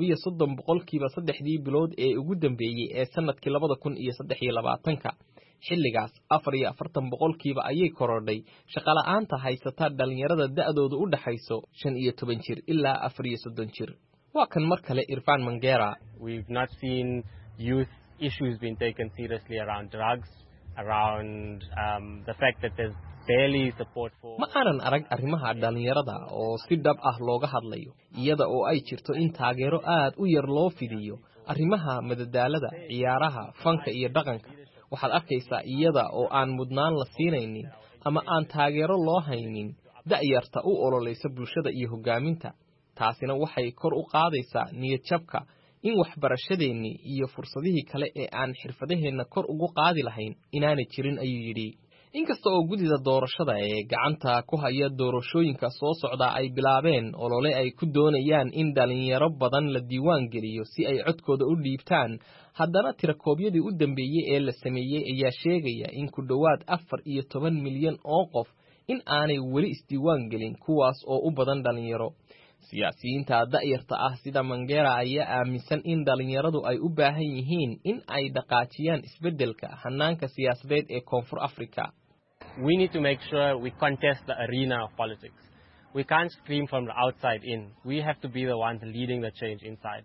32% saddexdii bilood ee ugu dambeeyay ee sanadkii 2023 xilligaas 44% ayay korodhay shaqo la'aanta haysata dhalinyarada da'doodu u dhaxayso 15 jir ilaa 34 jir. waa kan mar kale Irfan Mangera. We've not seen youth issues being taken seriously around drugs, around the fact that there's barely support for. Ma aanan arag arrimaha dhalinyarada oo si dhab ah looga hadlayo iyada oo ay jirto in taageero aad u yar loo fidiyo arrimaha madadaalada ciyaaraha fanka iyo dhaqanka waxaad arkaysaa iyada oo aan mudnaan la siinaynin ama aan taageero loo haynin da'yarta u ololeysa bulshada iyo hogaaminta taasina waxay kor u qaadaysaa niyad jabka in waxbarashadeennii iyo fursadihii kale ee aan xirfadaheena kor ugu qaadi lahayn inaanay jirin ayuu yidhi. inkasta oo guddida doorashada ee gacanta ku haya doorashooyinka soo socda ay bilaabeen olole ay ku doonayaan in dhalinyaro badan la diiwaan geliyo si ay codkooda u dhiibtaan haddana tirakoobyadii u dambeeyay ee la sameeyay ayaa sheegaya in ku dhowaad 14 milyan oo qof in aanay weli isdiiwaan gelin kuwaas oo u badan dhalinyaro. siyaasiyiinta da'yarta ah sida Mangera ayaa aaminsan in dhalinyaradu ay u baahan yihiin in ay dhaqaajiyaan isbeddelka hanaanka siyaasadeed ee Koonfur Afrika. We need to make sure we contest the arena of politics. We can't scream from the outside in. We have to be the ones leading the change inside.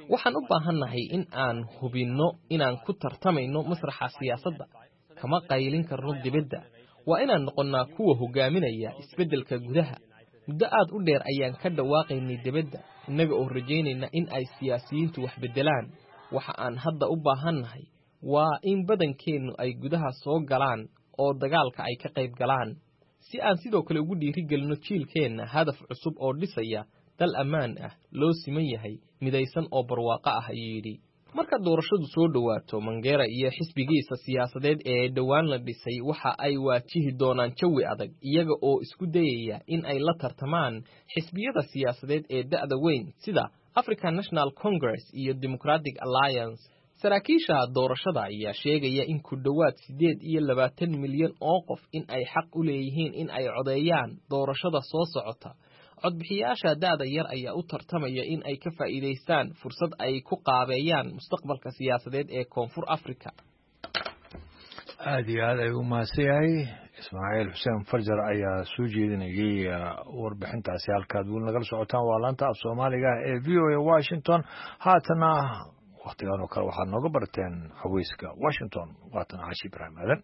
waxaan u baahannahay in aan hubinno inaan ku tartamayno masraxa siyaasadda kama qaylin karno dibadda waa inaan noqonnaa kuwa hogaaminaya isbeddelka gudaha muddo aad u dheer ayaan ka dhawaaqaynay dibadda innaga oo rajaynayna in ay siyaasiyiintu wax beddelaan waxa aan hadda u baahannahay waa in badankeennu ay gudaha soo galaan oo dagaalka ay ka qayb galaan si aan sidoo kale ugu dhiirigelino jiilkeenna hadaf cusub oo dhisaya dal ammaan ah loo siman yahay midaysan oo barwaaqo ah ayuu yidhi marka doorashadu soo dhawaato Mangera iyo xisbigiisa siyaasadeed ee dhawaan la dhisay waxa ay waajihi doonaan jawi adag iyaga oo isku dayaya in ay la tartamaan xisbiyada siyaasadeed ee da'da weyn sida African National Congress iyo Democratic Alliance saraakiisha doorashada ayaa sheegaya in ku dhawaad 8 milyan oo qof in ay xaq u leeyihiin in ay codeeyaan doorashada soo socota codbixiyaasha da'da yar ayaa u tartamaya in ay ka faa'iideystaan fursad ay ku qaabeeyaan mustaqbalka siyaasadeed ee Koonfur Afrika aad iyo aad ay u mahadsanyahay Ismaaciil Xuseen Farjar ayaa soo jeedinayay warbixintaasi halkaad wuu nagala socotaan waa laanta af Soomaaliga ee VOA Washington haatana waqtigan oo kale waxaad nooga barteen xaweyska Washington waatan Caashi Ibraahim Aadan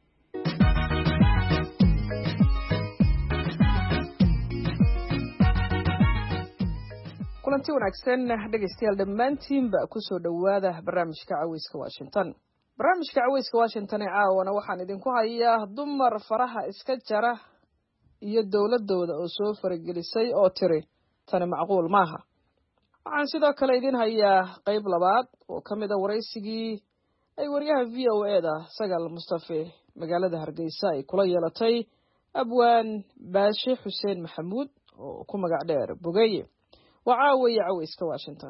kulanti wanaagsan dhegeystayaal dhammaantiinba ku soo dhowaada barnaamijka caweyska Washington barnaamijka caweyska Washington ee caawana waxaan idinku hayaa dumar faraha iska jara iyo dawladooda oo soo faragelisay oo tiri tani macquul maaha waxaan sidoo kale idin hayaa qayb labaad oo ka mid ah waraysigii ay wariyaha VOA-da Sagal Mustafa magaalada Hargeysa ay kula yeelatay abwaan Baashi Xuseen Maxamuud oo ku magac dheer Bogeye وعاوي عويسك واشنطن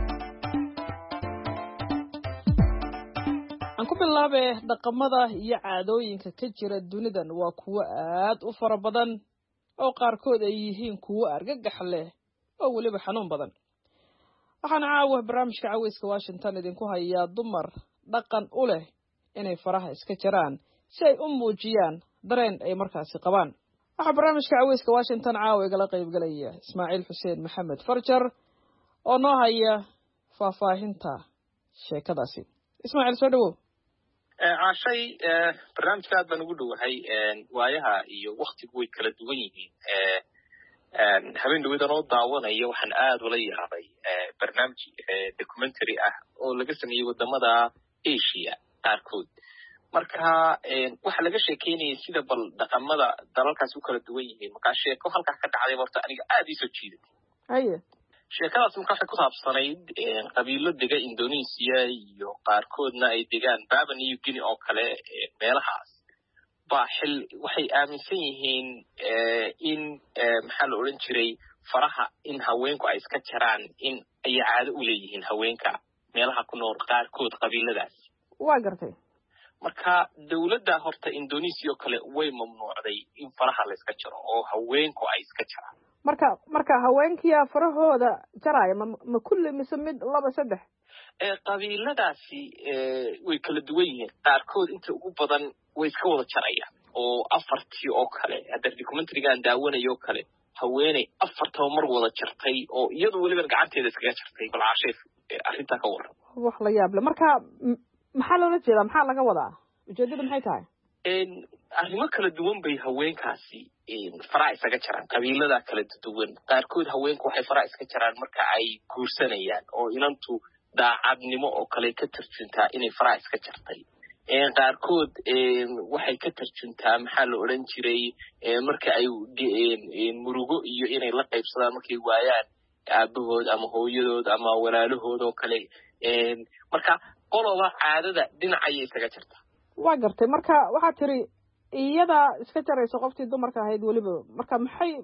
أنكم بالله به دقمضة يعادوين كتير الدنيا وكوا آد وفر بدن أو قاركود أيهين كوا أرجع حله أو اللي بحنون بدن أحنا عاوه برامج عويسك واشنطن إذن كوها يا ضمر دقن أوله إني فرح إسكتران شيء جيان درين أي مركز قبان برنامج عويسك واشنطن عاوي قال قيب قليا إسماعيل حسين محمد فرجر ونوها هي فافاهنتا شيكداسي إسماعيل سودو عاشي برنامج كاد بنقوله هاي وايها iyo waqtigu way kala duwan yihiin habeen dhawada noo daawanaya waxaan aad ula yaabay barnaamij documentary ah oo laga sameeyay wadamada Asia qaarkood marka waxa laga sheekeynayay sida bal dhaqamada dalalkaas u kala duwan yihiin marka sheeko halkaas ka dhacday horta aniga aad ii soo jiiday haye sheekadaas markaa ku saabsanayd qabiilo dega Indonesia iyo qaarkoodna ay degaan Papua New Guinea oo kale meelahaas baaxil waxay aaminsan yihiin in maxaa la oran jiray faraha in haweenku ay iska jaraan in ay caado u leeyihiin haweenka meelaha ku nool qaarkood qabiiladaas waa gartay marka dawladda horta Indonesia oo kale way mamnuucday in faraha la iska jaro oo haweenku ay iska jaraan marka haweenkiya farahooda jaraya ma kulli mid laba saddex qabiiladaasi way kala duwan yihiin qaarkood inta ugu badan way iska wada jarayaan oo afartii oo kale hadda documentary-gaan daawanayo kale haweeney afartaba mar wada jartay oo iyadu waliba gacanteeda iskaga jartay balcaasheef arrinta ka waran wax la yaab leh marka maxaa loola jeedaa maxaa laga wadaa ujeedadu maxay tahay arrimo kala duwan bay haweenkaasi faraha isaga jaraan qabiilada kala duwan qaarkood haweenku waxay faraha iska jaraan marka ay guursanayaan oo inantu daacadnimo oo kale ka tarjuntaa inay faraha iska jartay qaarkood waxay ka tarjuntaa maxaa la oran jiray marka ay murugo iyo inay la qaybsadaan markay waayaan aabahood ama hooyadood ama walaalahood oo kale marka qoloba caadada dhinacayay isaga jartaa waa gartay marka waxaad tiri iyada iska jarayso qoftii dumarka ahayd weliba marka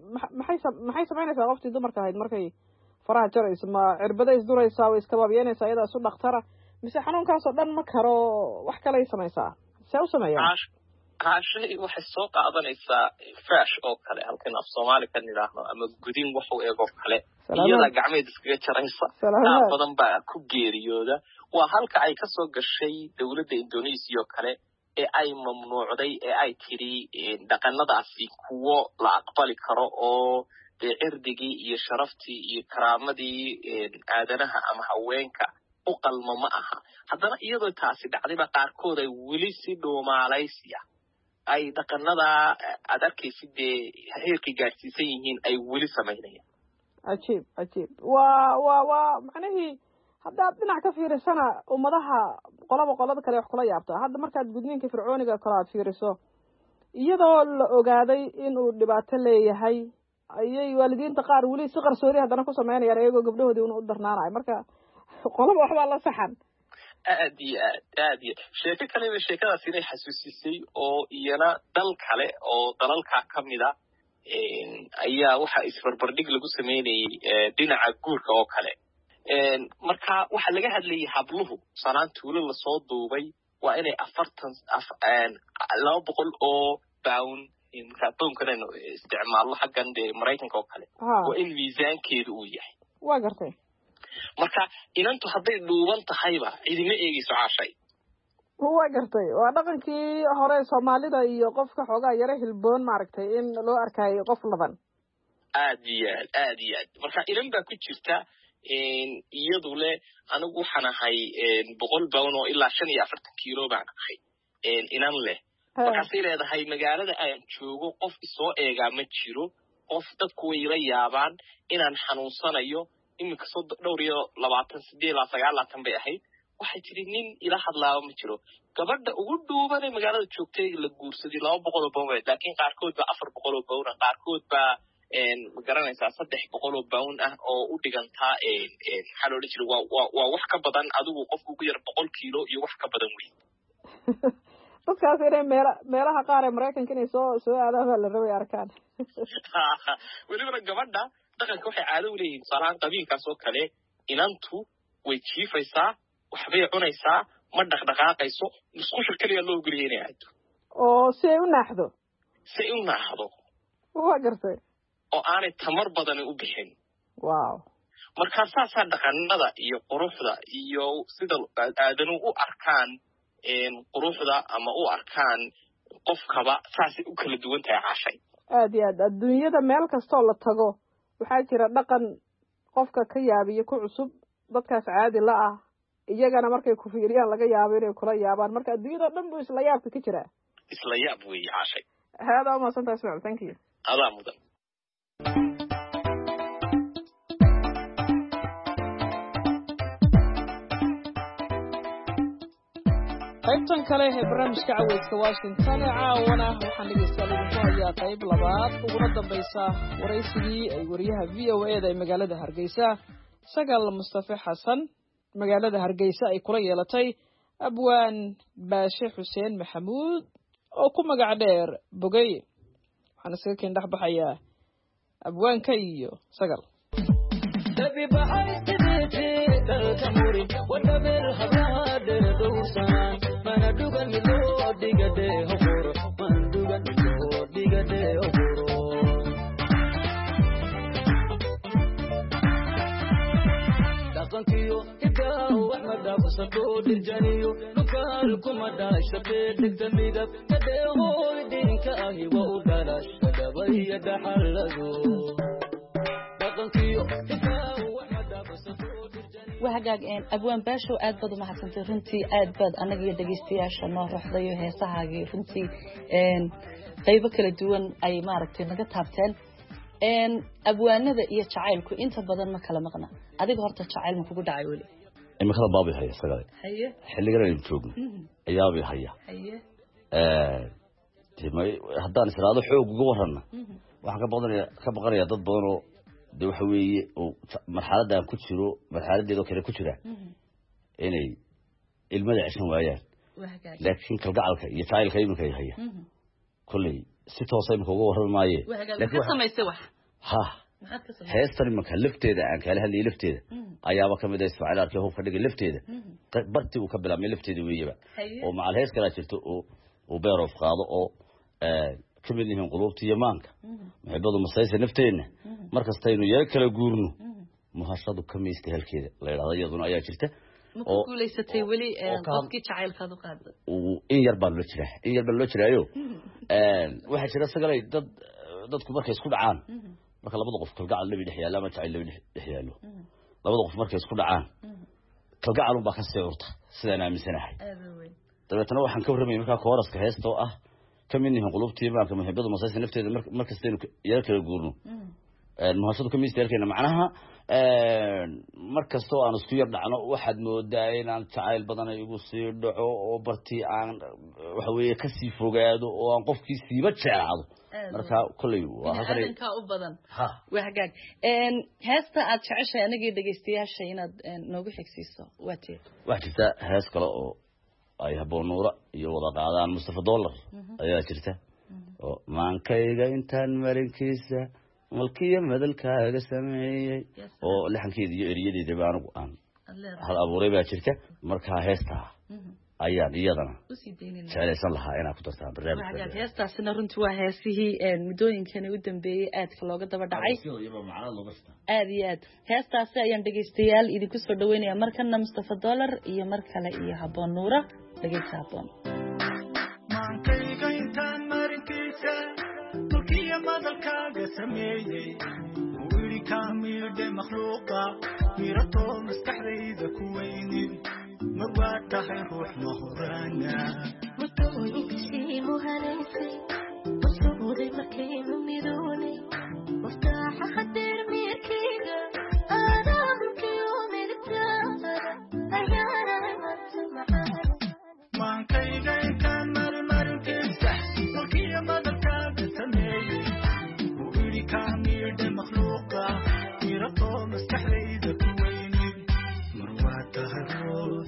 maxay samaynaysaa qoftii dumarka ahayd markay faraha jarayso ma cirbada isduraysaa way iskabaabiyanaysaa iyada isu dhaqtara mise xanuunkaasoo dhan ma karo wax kalay samaysaa see u sameeyaa caashay waxay soo qaadanaysaa fash oo kale halkan af Soomaali ka nidhaahno ama gudin wax u eego kale iyada gacmeed iskaga jaraysa badan baa ku geeriyooda waa halka ay ka soo gashay dawladda Indonesia oo kale ee ay mamnuucday ee ay tiri dhaqanadaasi kuwo la aqbali karo oo cirdigii iyo sharaftii iyo karaamadii aadanaha ama haweenka u qalma ma aha haddana iyadoo taasi dhacdayba qaarkood ay weli si dhuumaalaysiya ay dhaqanada aad arkaysid dee heerkay gaadhsiisan yihiin ay weli samaynayaan cajiib waa macnihii haddaad dhinac ka fiirisana ummadaha qolada kale wax kula yaabta hadda markaad gudniinka fircooniga kale aad fiiriso iyadoo la ogaaday inuu dhibaato leeyahay ayay waalidiinta qaar weli si qarsoodi haddana ku samaynayaan iyagoo gabdhahoodii una u darnaanayo marka qolaba waxbaa la saxan aad iyo sheeko kaleba sheekadaas inay xasuusisay oo iyana dal kale oo dalalka ka mida ayaa waxa isbarbardhig lagu sameynayay dhinaca guurka oo kale marka waxa laga hadlayay habluhu sanaan tuulo lasoo duubay waa inay 200 oo pound marka poundkana isticmaalo xaggan dee Mareykanka oo kale waa in miisaankeedu uu yahay waa gartay marka inantu hadday dhuuban tahayba cidima eegayso caashay waa gartay waa dhaqankii hore Soomaalida iyo qofka xoogaa yara hilboon maaragtay in loo arkayo qof laban aad iyo aad marka inan baa ku jirta iyadu le anigu waxaan ahay 100 pound oo ilaa 45 kilo baan ahay inan leh markaasay leedahay magaalada aan joogo qof isoo eegaa ma jiro qof dadku way ila yaabaan inaan xanuunsanayo iminka 28 bay ahayd waxay tiri nin ila hadlaaba ma jiro gabadha ugu dhuuban ee magaalada joogtay la guursaday 200 pound laakiin qaarkood baa 400 pound qaarkood baa ma garanaysaa 300 pound ah oo u dhigantaa maxaa loo jiray waa wax ka badan adigu qofku ugu yar 100 kilo iyo wax ka badan weyn dadkaas inay meelaha qaar ee Mareykanka inay soo aadaan la rabay arkaan weliba gabadha dhaqanka waxay caado u leeyihiin salaan qabiilkaas oo kale inantu way jiifaysaa waxbay cunaysaa ma dhaqdhaqaaqayso musqusha kaliya loo geliyo inay aado oo si ay u naaxdo waa gartay oo aanay tamar badan u bixin wow marka saasaa dhaqanada iyo quruxda iyo sida aadanu u arkaan quruxda ama u arkaan qofkaba saasay u kala duwan tahay caashay aad iyo aad adduunyada meel kastoo la tago waxaa jira dhaqan qofka ka yaabiyo ku cusub dadkaas caadi la ah iyagana markay ku fiiriyaan laga yaabo inay kula yaabaan marka adduunyada dhan buu isla yaabka ka jiraa isla yaab weeye caashay hada uma santa ismail thank you adaa mudan qaybtan kale ee barnaamijka caweyska Washington caawana waxaan dhegeystayaal idinku hayaa qayb labaad uguna dambaysa waraysigii ay wariyaha VOA ee magaalada Hargeysa Sagal Mustafa Xasan magaalada Hargeysa ay kula yeelatay abwaan Baashe Xuseen Maxamuud oo ku magac dheer Bogey waxaan iska keen dhaxbaxayaa abwaanka iyo Sagal وهجاج أبوان باشو أدبض مع سنترنتي أدبض أنا جد جستياش النهر رحضي وهي صحاجي رنتي قيبك الدون أي معركة نجت هبتين أبوان هذا يتشعلكوا أنت بدل ما كلام غنا أديك هرت تشعل مفقود عيولي المكان بابي هيا سجاي هيا حلي قرن يشوفون أيابي هيا تما هدان سرادو حوق جورنا وحنا كبقرية ضد بونو de waxa weeye oo marxaladan ku jiro marxaladeedo kale ku jira inay ilmada cishan waayaan laakiin kalgacalka iyo taayilka iminka ay haya kulli si toos ah uga warramaaye laakiin sameeyay wax ha heestan iminka lafteeda aan kala hadlay lafteeda ayaaba kamid ah isfacilaadka hubka dhigay lafteeda barti uu ka bilaabmay lafteeda weeyaba oo macal hees kala jirto oo beer of qaado oo kamid yihiin qulubta yamaanka maxbadu masaysa nafteena markastaynu yaa kala guurno muhashadu kameystay halkeeda la yiraahdo iyaduna ayaa jirta oo kuuleysatay wali qofkii jacaylkaad u qaaday oo in yar baan loo jiraayo waxa jira sagalay dadku markay isku dhacaan marka labada qof kalgacal labi dhexyaalo ama jacayl labi dhexyaalo labada qof markay isku dhacaan kalgacal baa ka sii urta sidaan aaminsanahay dabeetana waxaan ka warramay marka kooraska heesto ah kamidnihin qulubtii baa muhibbadu masaysa nafteeda markastaynu yar kala guurno muhaashadu kamid isteelkeena macnaha markastoo aan isku yar dhacno waxaad moodaa inaan jacayl badan igu sii dhaco oo bartii aan waxa weeye kasii fogaado oo aan qofkii siiba jeclaado marka kolley waa halka u badan waa hagaag heesta aad jeceshahay anagii dhageystayaasha inaad noogu xigsiiso waatee wax jirta hees kale oo ay Habboon Nuura iyo wada qaadaan Mustafa Dollar ayaa jirta oo maankayga intaan marinkiisa malkiya madalkaaga sameeyay oo laxankeeda iyo eriyadeeda baan ugu aan hal abuuray baa jirta marka heesta ayaan iyadana jeclaysan lahaa inaan ku dartaan barnaamijka heestaasina runtii waa heesihii muddooyinkani u dambeeyay aadka looga daba dhacay aad iyo aad heestaasi ayaan dhegeystayaal idinku soo dhaweynaya markana Mustafa Dollar iyo mar kale iyo Habboon Nuura dhegeysta Habboon maankayga intaan marinkiisa malkiya madalkaaga sameeyay wili kaamilde makhluuqa mirato maskaxdayda ku weynin مرواتها روح مهرانا متوي شي مهرسي وصوري مكين ميدوني مفتاح خدر ميركيغا انا ممكن يوم التاهر ايانا ما تسمعاني ما كيغا كان مرمر كيسا وكيا مدركا بسمي وإلي كامير دي مخلوقا ميرطو مستحريدة كويني مرواتها روح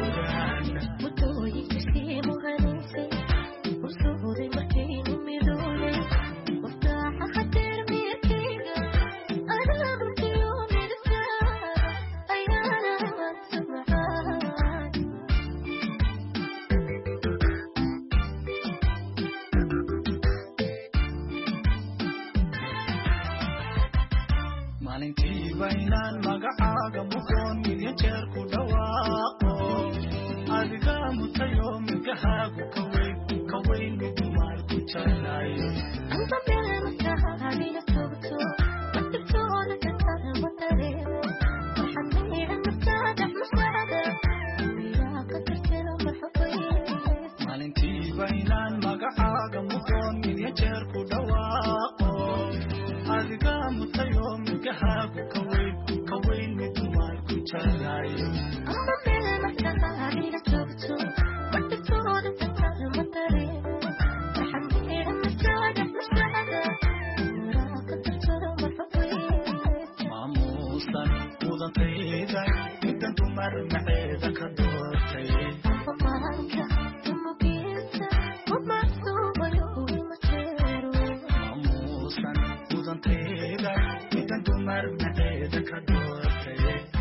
baynaan magacaaga muqoon iyo jeer ku dhawaaqo adiga mutayo midahaagu ka weyn midumaan ku jeclaayo anta meel matahaaniga togto matagtooda dadkada matareebo waxaan leeyahay maskaadax masacda ilaa ka tartelo marxabayn maalintii baynaan magacaaga muqoon iyo jeer ku dhawaaqo adiga mutayo midahaagu ka weyn midumaan ku jeclaayo anta meel matahaaniga togto matagtooda dadkada matareebo waxaan leeyahay maskaadax masacda ilaa ka tartelo marxabayn maamuusan mudantayda middan dumar maceeda ka doortay amaanka dumagiisa umaasuubayo umateero maamuusan mudantayda middan dumar maceeda ka doortay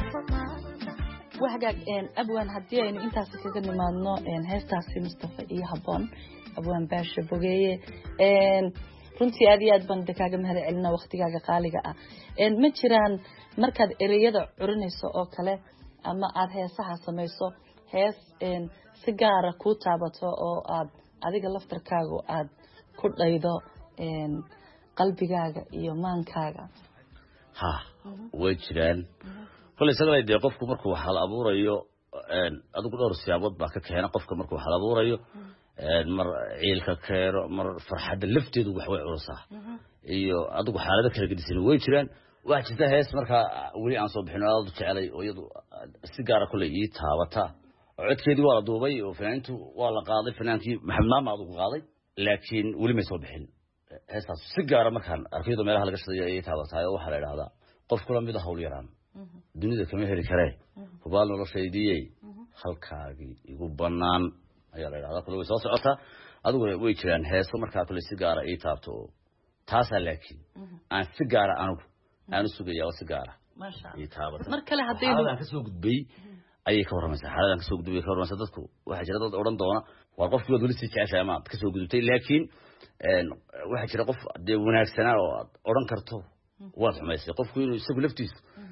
وحاجة أبوان هدي إنه أنت سكت نمانو هستا سي مصطفى إيه هبون أبوان باش بوجيه runtii aad iyo aad baan kaaga mahadcelinaa waqtigaaga qaaliga ah ma jiraan markaad ereyada curinayso oo kale ama aad heesaha samayso hees si gaara ku taabato oo aad adiga laftarkaaga aad ku dhaydo qalbigaaga iyo maankaaga ha way jiraan kulay sagaleeyay qofku markuu hal abuurayo adigu dhowr siyaabood baa ka keena qofka markuu hal abuurayo mar ciilka keero mar farxadda lafteedu wax way culusaa iyo adigu xaalada kala gedisan way jiraan wax jirta hees marka wali aan soo bixin aad jecelay oo iyadu si gaar ah kulay ii taabata codkeedii waa la duubay oo fanaantu waa la qaaday fanaankii maxamed maama adigu qaaday laakiin wali ma soo bixin heestaas si gaar ah markaan arkaydo meelaha laga shaqeeyo ay taabatay oo waxa la yiraahdaa qof kula mid ah hawl yaraan dunida kama heli karee hubaal noloshaydii halkaagii igu banaan ayaa la yiraahdaa kulay soo socota adigu way jiraan heeso markaa kulay si gaar ah ay taabto taasa laakiin aan si gaar ah aanu sugayaa si gaar ah ma sha ay taabata mar kale hadii aan ka soo gudbay ayay ka warramaysaa xaaladdan ka soo gudbay ka warramaysaa dadku waxa jira dad oran doona waa qofkii wali si jeceshay ama ka soo gudubtay laakiin waxa jira qof de wanaagsanaa oo oran karto waad xumaysay qofku inuu isagu laftiisu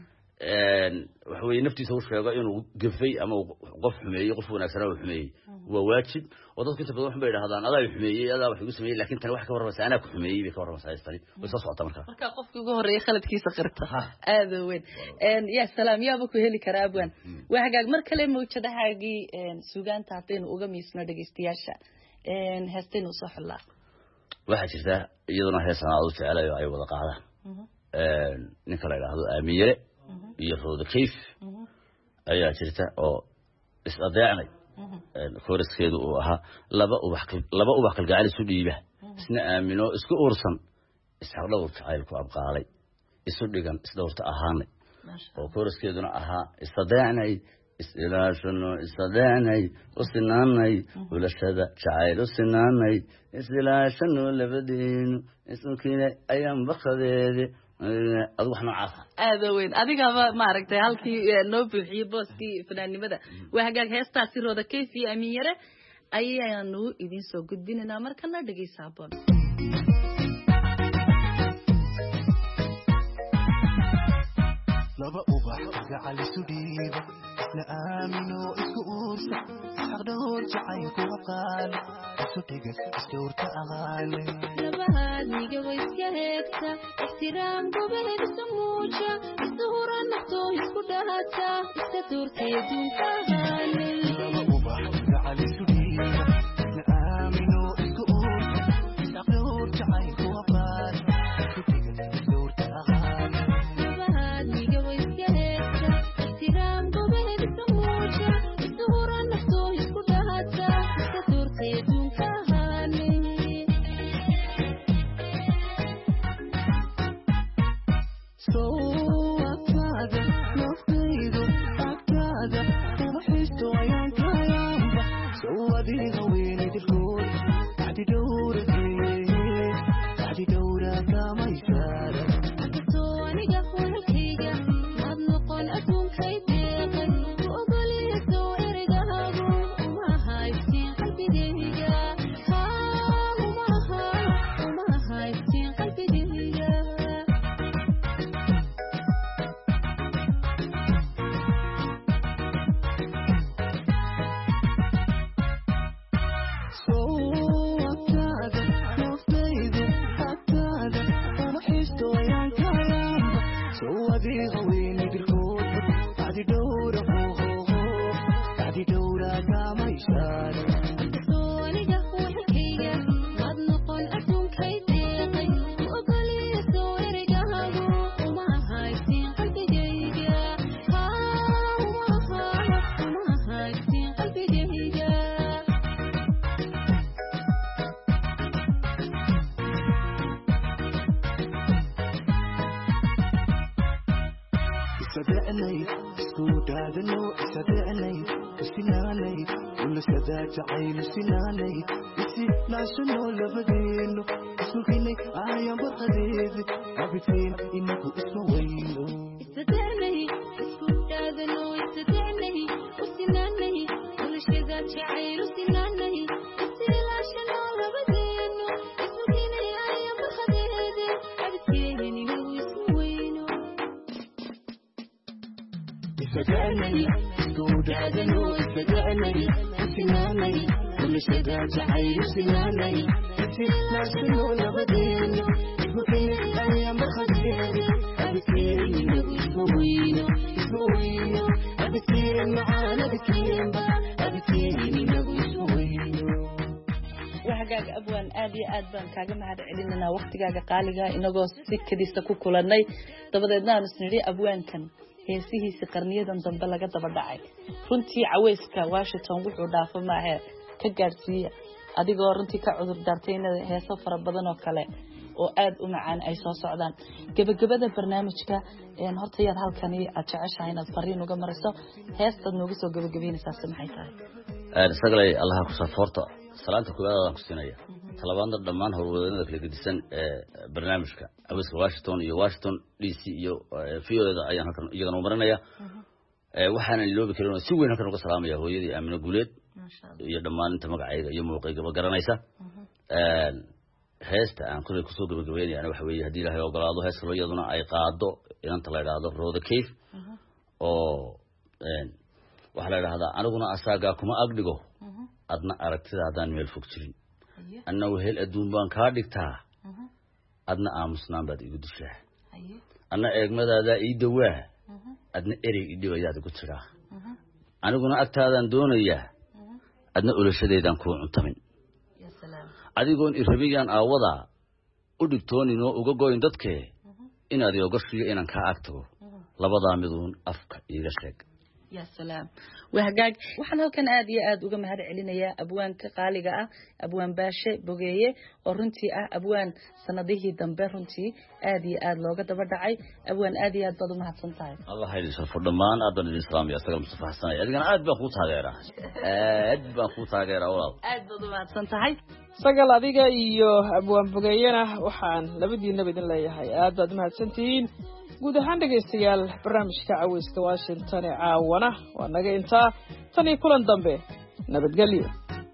waxa weeye naftiisa uu sheego inuu gafay ama qof xumeeyay qof wanaagsan oo xumeeyay waa waajib oo dadku inta badan wax bay yiraahdaan adaa xumeeyay adaa wax igu sameeyay laakiin tan wax ka warramay anaa ku xumeeyay bay ka warramay tani way soo socota marka qofkii ugu horeeyay khaladkiisa qirta aad weyn ya salaam yaaba ku heli karaa abwan waa hagaag mar kale mawjadahaagii suugaanta hadeen uga miisna dhageystayaasha heesteen u soo xulaa waxa jirta iyaduna heesana aad u jecelayo ay wada qaadaan ninka la yiraahdo Aamiyere iyo Rooda Kayf ayaa jirta oo is-adeecnay koriskeedu oo ahaa laba ubax kalgacal isu dhiiba isna aamino isku ursan isxaqdhowr jacayl ku abqaalay isu dhigan isdhowrta ahaanay oo koriskeeduna ahaa is-adeecnay is-adeecnay usinaanay ulashada jacayl usinaanay is-ilaashano labadeenu isukina ayaan baqadeede adu wax noocaas aad weyn adigaba ma aragtay halkii noo buuxiyay booskii fanaanimada waa hagaag heestaasi Rooda Kayf iyo Aamiyere ayaanu idin soo gudbinayna markana dhageysa aboon laba ubax gacal isu dhiiba isna aamino isku uursa xaqdhoor jacayl ku qaal isu dhiga isdhowrta aqaale labahaadniga way iska heegta ixtiraam gobeed isu muuja isu hura nafto isku dhahata iska duurtay adduunka aqaale laba ubax gacal isu dhiiba isna aamino isku uursa xaqdhoor jacayl ku qaal isu dhiga isdhowrta aqaale jacayl sinaanay isi laashano labadeeno iskukinay ayaan barqadeed abiteen inagu isma weyno istadeenay isku dhaadano istadeenay usinaanay ulashada jacayl sinaanay isi laashano labadeeno iskukinay ayaan barqadeed abiteen inagu isma weyno istadeenay isku dhaadano istadeenay سناني كل شيء جعيل سناني لا شنو لبدين ممكن أيام بخدين أبكين اسموينو اسموينو أبكين معانا أبكين أبكين اسموينو وحقاق أبوان آدي آدبان كاقا معاد علينا وقتقاقا قالقا إنغو سكديستا كوكولاني دبادنا نسنري أبوان كان heesihiisa qarniyadan dambe laga daba dhacay runtii caweyska Washington wuxuu dhaafo maahe ka gaarsiiya adigoo runtii ka cudur daartay in heeso fara badan oo kale oo aad u macaan ay soo socdaan gabagabada barnaamijka horta yaad halkani aad jeceshahay inaad fariin uga mariso heestaad noogu soo gabagabeynaysaa maxay tahay sagalay Allah ku safarto salaanta kuwaada ku siinaya talabaadna dhammaan howlwadeenada kala gedisan barnaamijka aweyska Washington DC iyo fiyoda ayaan halkan iyagana u marinaya waxaana loobi karin si weyn halkan uga salaamaya hooyadii Aamina Guuleed iyo dhammaan inta magacayga iyo muuqayga garanaysa heesta aan kulay ku soo gabagabeynayna waxa weeye hadii Ilaahay ogolaado heesta loo yaduna ay qaado inta la yiraahdo Rooda Kayf oo waxa la yiraahdaa aniguna asaaga kuma agdhigo adna aragtida hadaan meel fog jirin anna wehel adduun baan ka dhigtaa adna aamusnaan baad igu dishaa anna eegmadaada ii dawaa adna erey ii dhibayaad igu tiraa aniguna agtaadan doonayaa adna ulashadeedan ku cuntamin adigoon irabiyaan aawada u dhigtooninoo uga goyn dadkee inaad iyo gashiyo inaan ka agtago labadaa miduun afka iiga sheeg يا سلام وهجاج وحنا كان آدي آد وجمع هذا علينا أبوان كقالجة أبوان باشا بوجيه ورنتي أبوان سنديه دمبر رنتي آدي آد لوجة تبردعي أبوان آدي آد بدو ما هتصنطاي الله هاي الشرف الضمان أدنى الإسلام يا سلام مصطفى حسن يعني أنا آد بخوت هجرة آد بخوت هجرة أولاد آد بدو ما هتصنطاي سجل أديجا إيوه أبوان بوجينا وحان لبدي الله يحيي آد بدو ما هتصنطين guud ahaan dhageystayaal barnaamijka caweyska Washington ee caawana waa naga intaa tan iyo kulan dambe nabadgelyo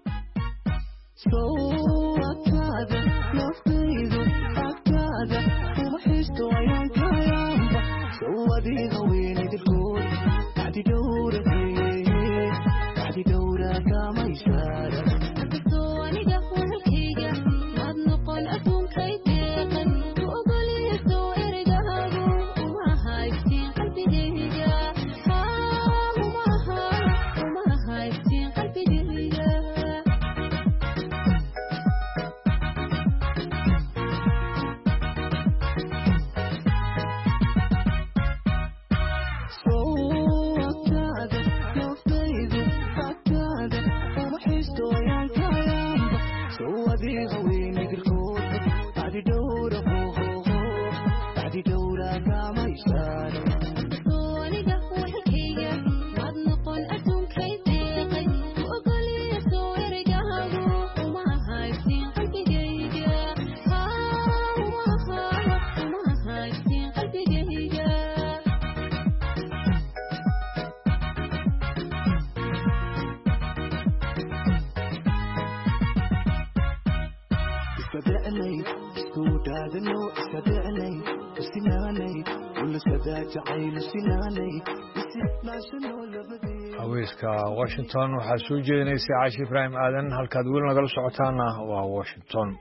haweyska Washington waxaa soo jeedinaysa Caashi Ibrahim Aadan halkaad weli nagala socotaana waa Washington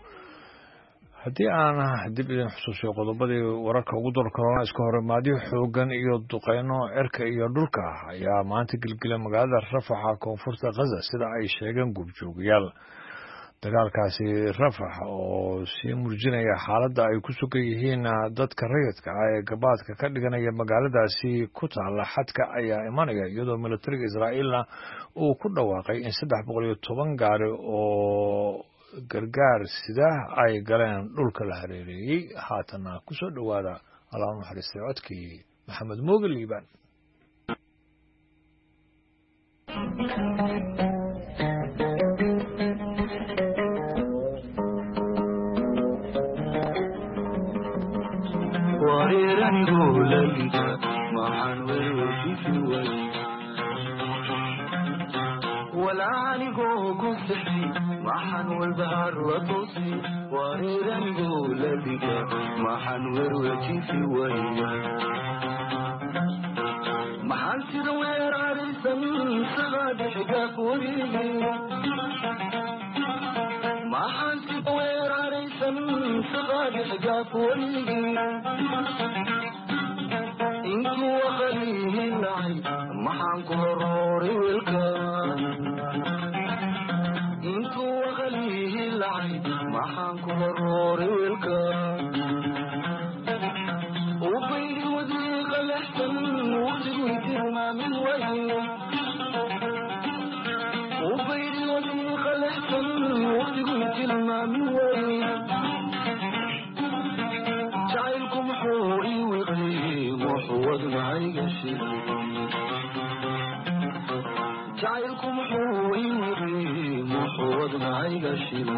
haddii aan dib idin xusuusiyo qodobadii wararka ugu door corona iska hormaadii xoogan iyo duqeyno cirka iyo dhulka ayaa maanta gilgila magaalada Rafaxa koonfurta Gaza sida ay sheegeen gubjoogayaal dagaalkaasi Rafax oo si murjinaya xaaladda ay ku sugan yihiin dadka rayidka ah ee gabaadka ka dhiganaya magaaladaasi ku taala xadka ayaa imanaya iyadoo militariga Israa'iilna uu ku dhawaaqay in 310 gaari oo gargaar sida ay galeen dhulka la hareereeyay haatana ku soo dhawaada Allahu naxariisto codkii Maxamed Moogel Liibaan وغيرني قولك ما حنوي في وي ولا عني قوك السحي ما حنوي البحر وطوسي وغيرني قولك ما حنوي في وي ما حنسي دوير عريسا سغاد حقاك وليلي ما حنسي دوير عريسا سغاد حقاك وليلي انتو وخليه النعي ما حنكو الروري والكان انتو وخليه النعي ما حنكو الروري والكان وبين وذيق الأحسن وتقويتهما من وين وبين وذيق الأحسن وتقويتهما من وين جعلكم حوري وغيم وحوض معي قشر جعلكم حوري وغيم وحوض معي قشر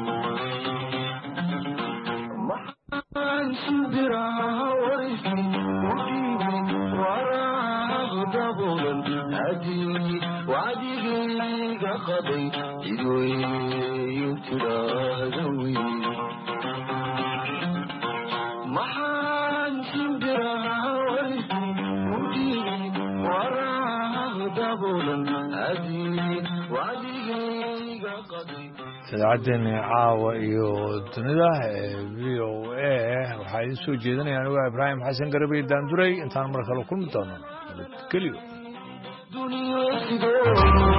سندراها ورثي وفيني وراها غضبولا هديني وعديني قضي يدوي يترى ذوي محان سندراها ورثي وفيني idaacaddeeni caawa iyo dunida v o a waxaa idin soo jeedinaya anigu ibraahim xasan garabey daanduray intaan mar kale kulmi doono nabadgelyo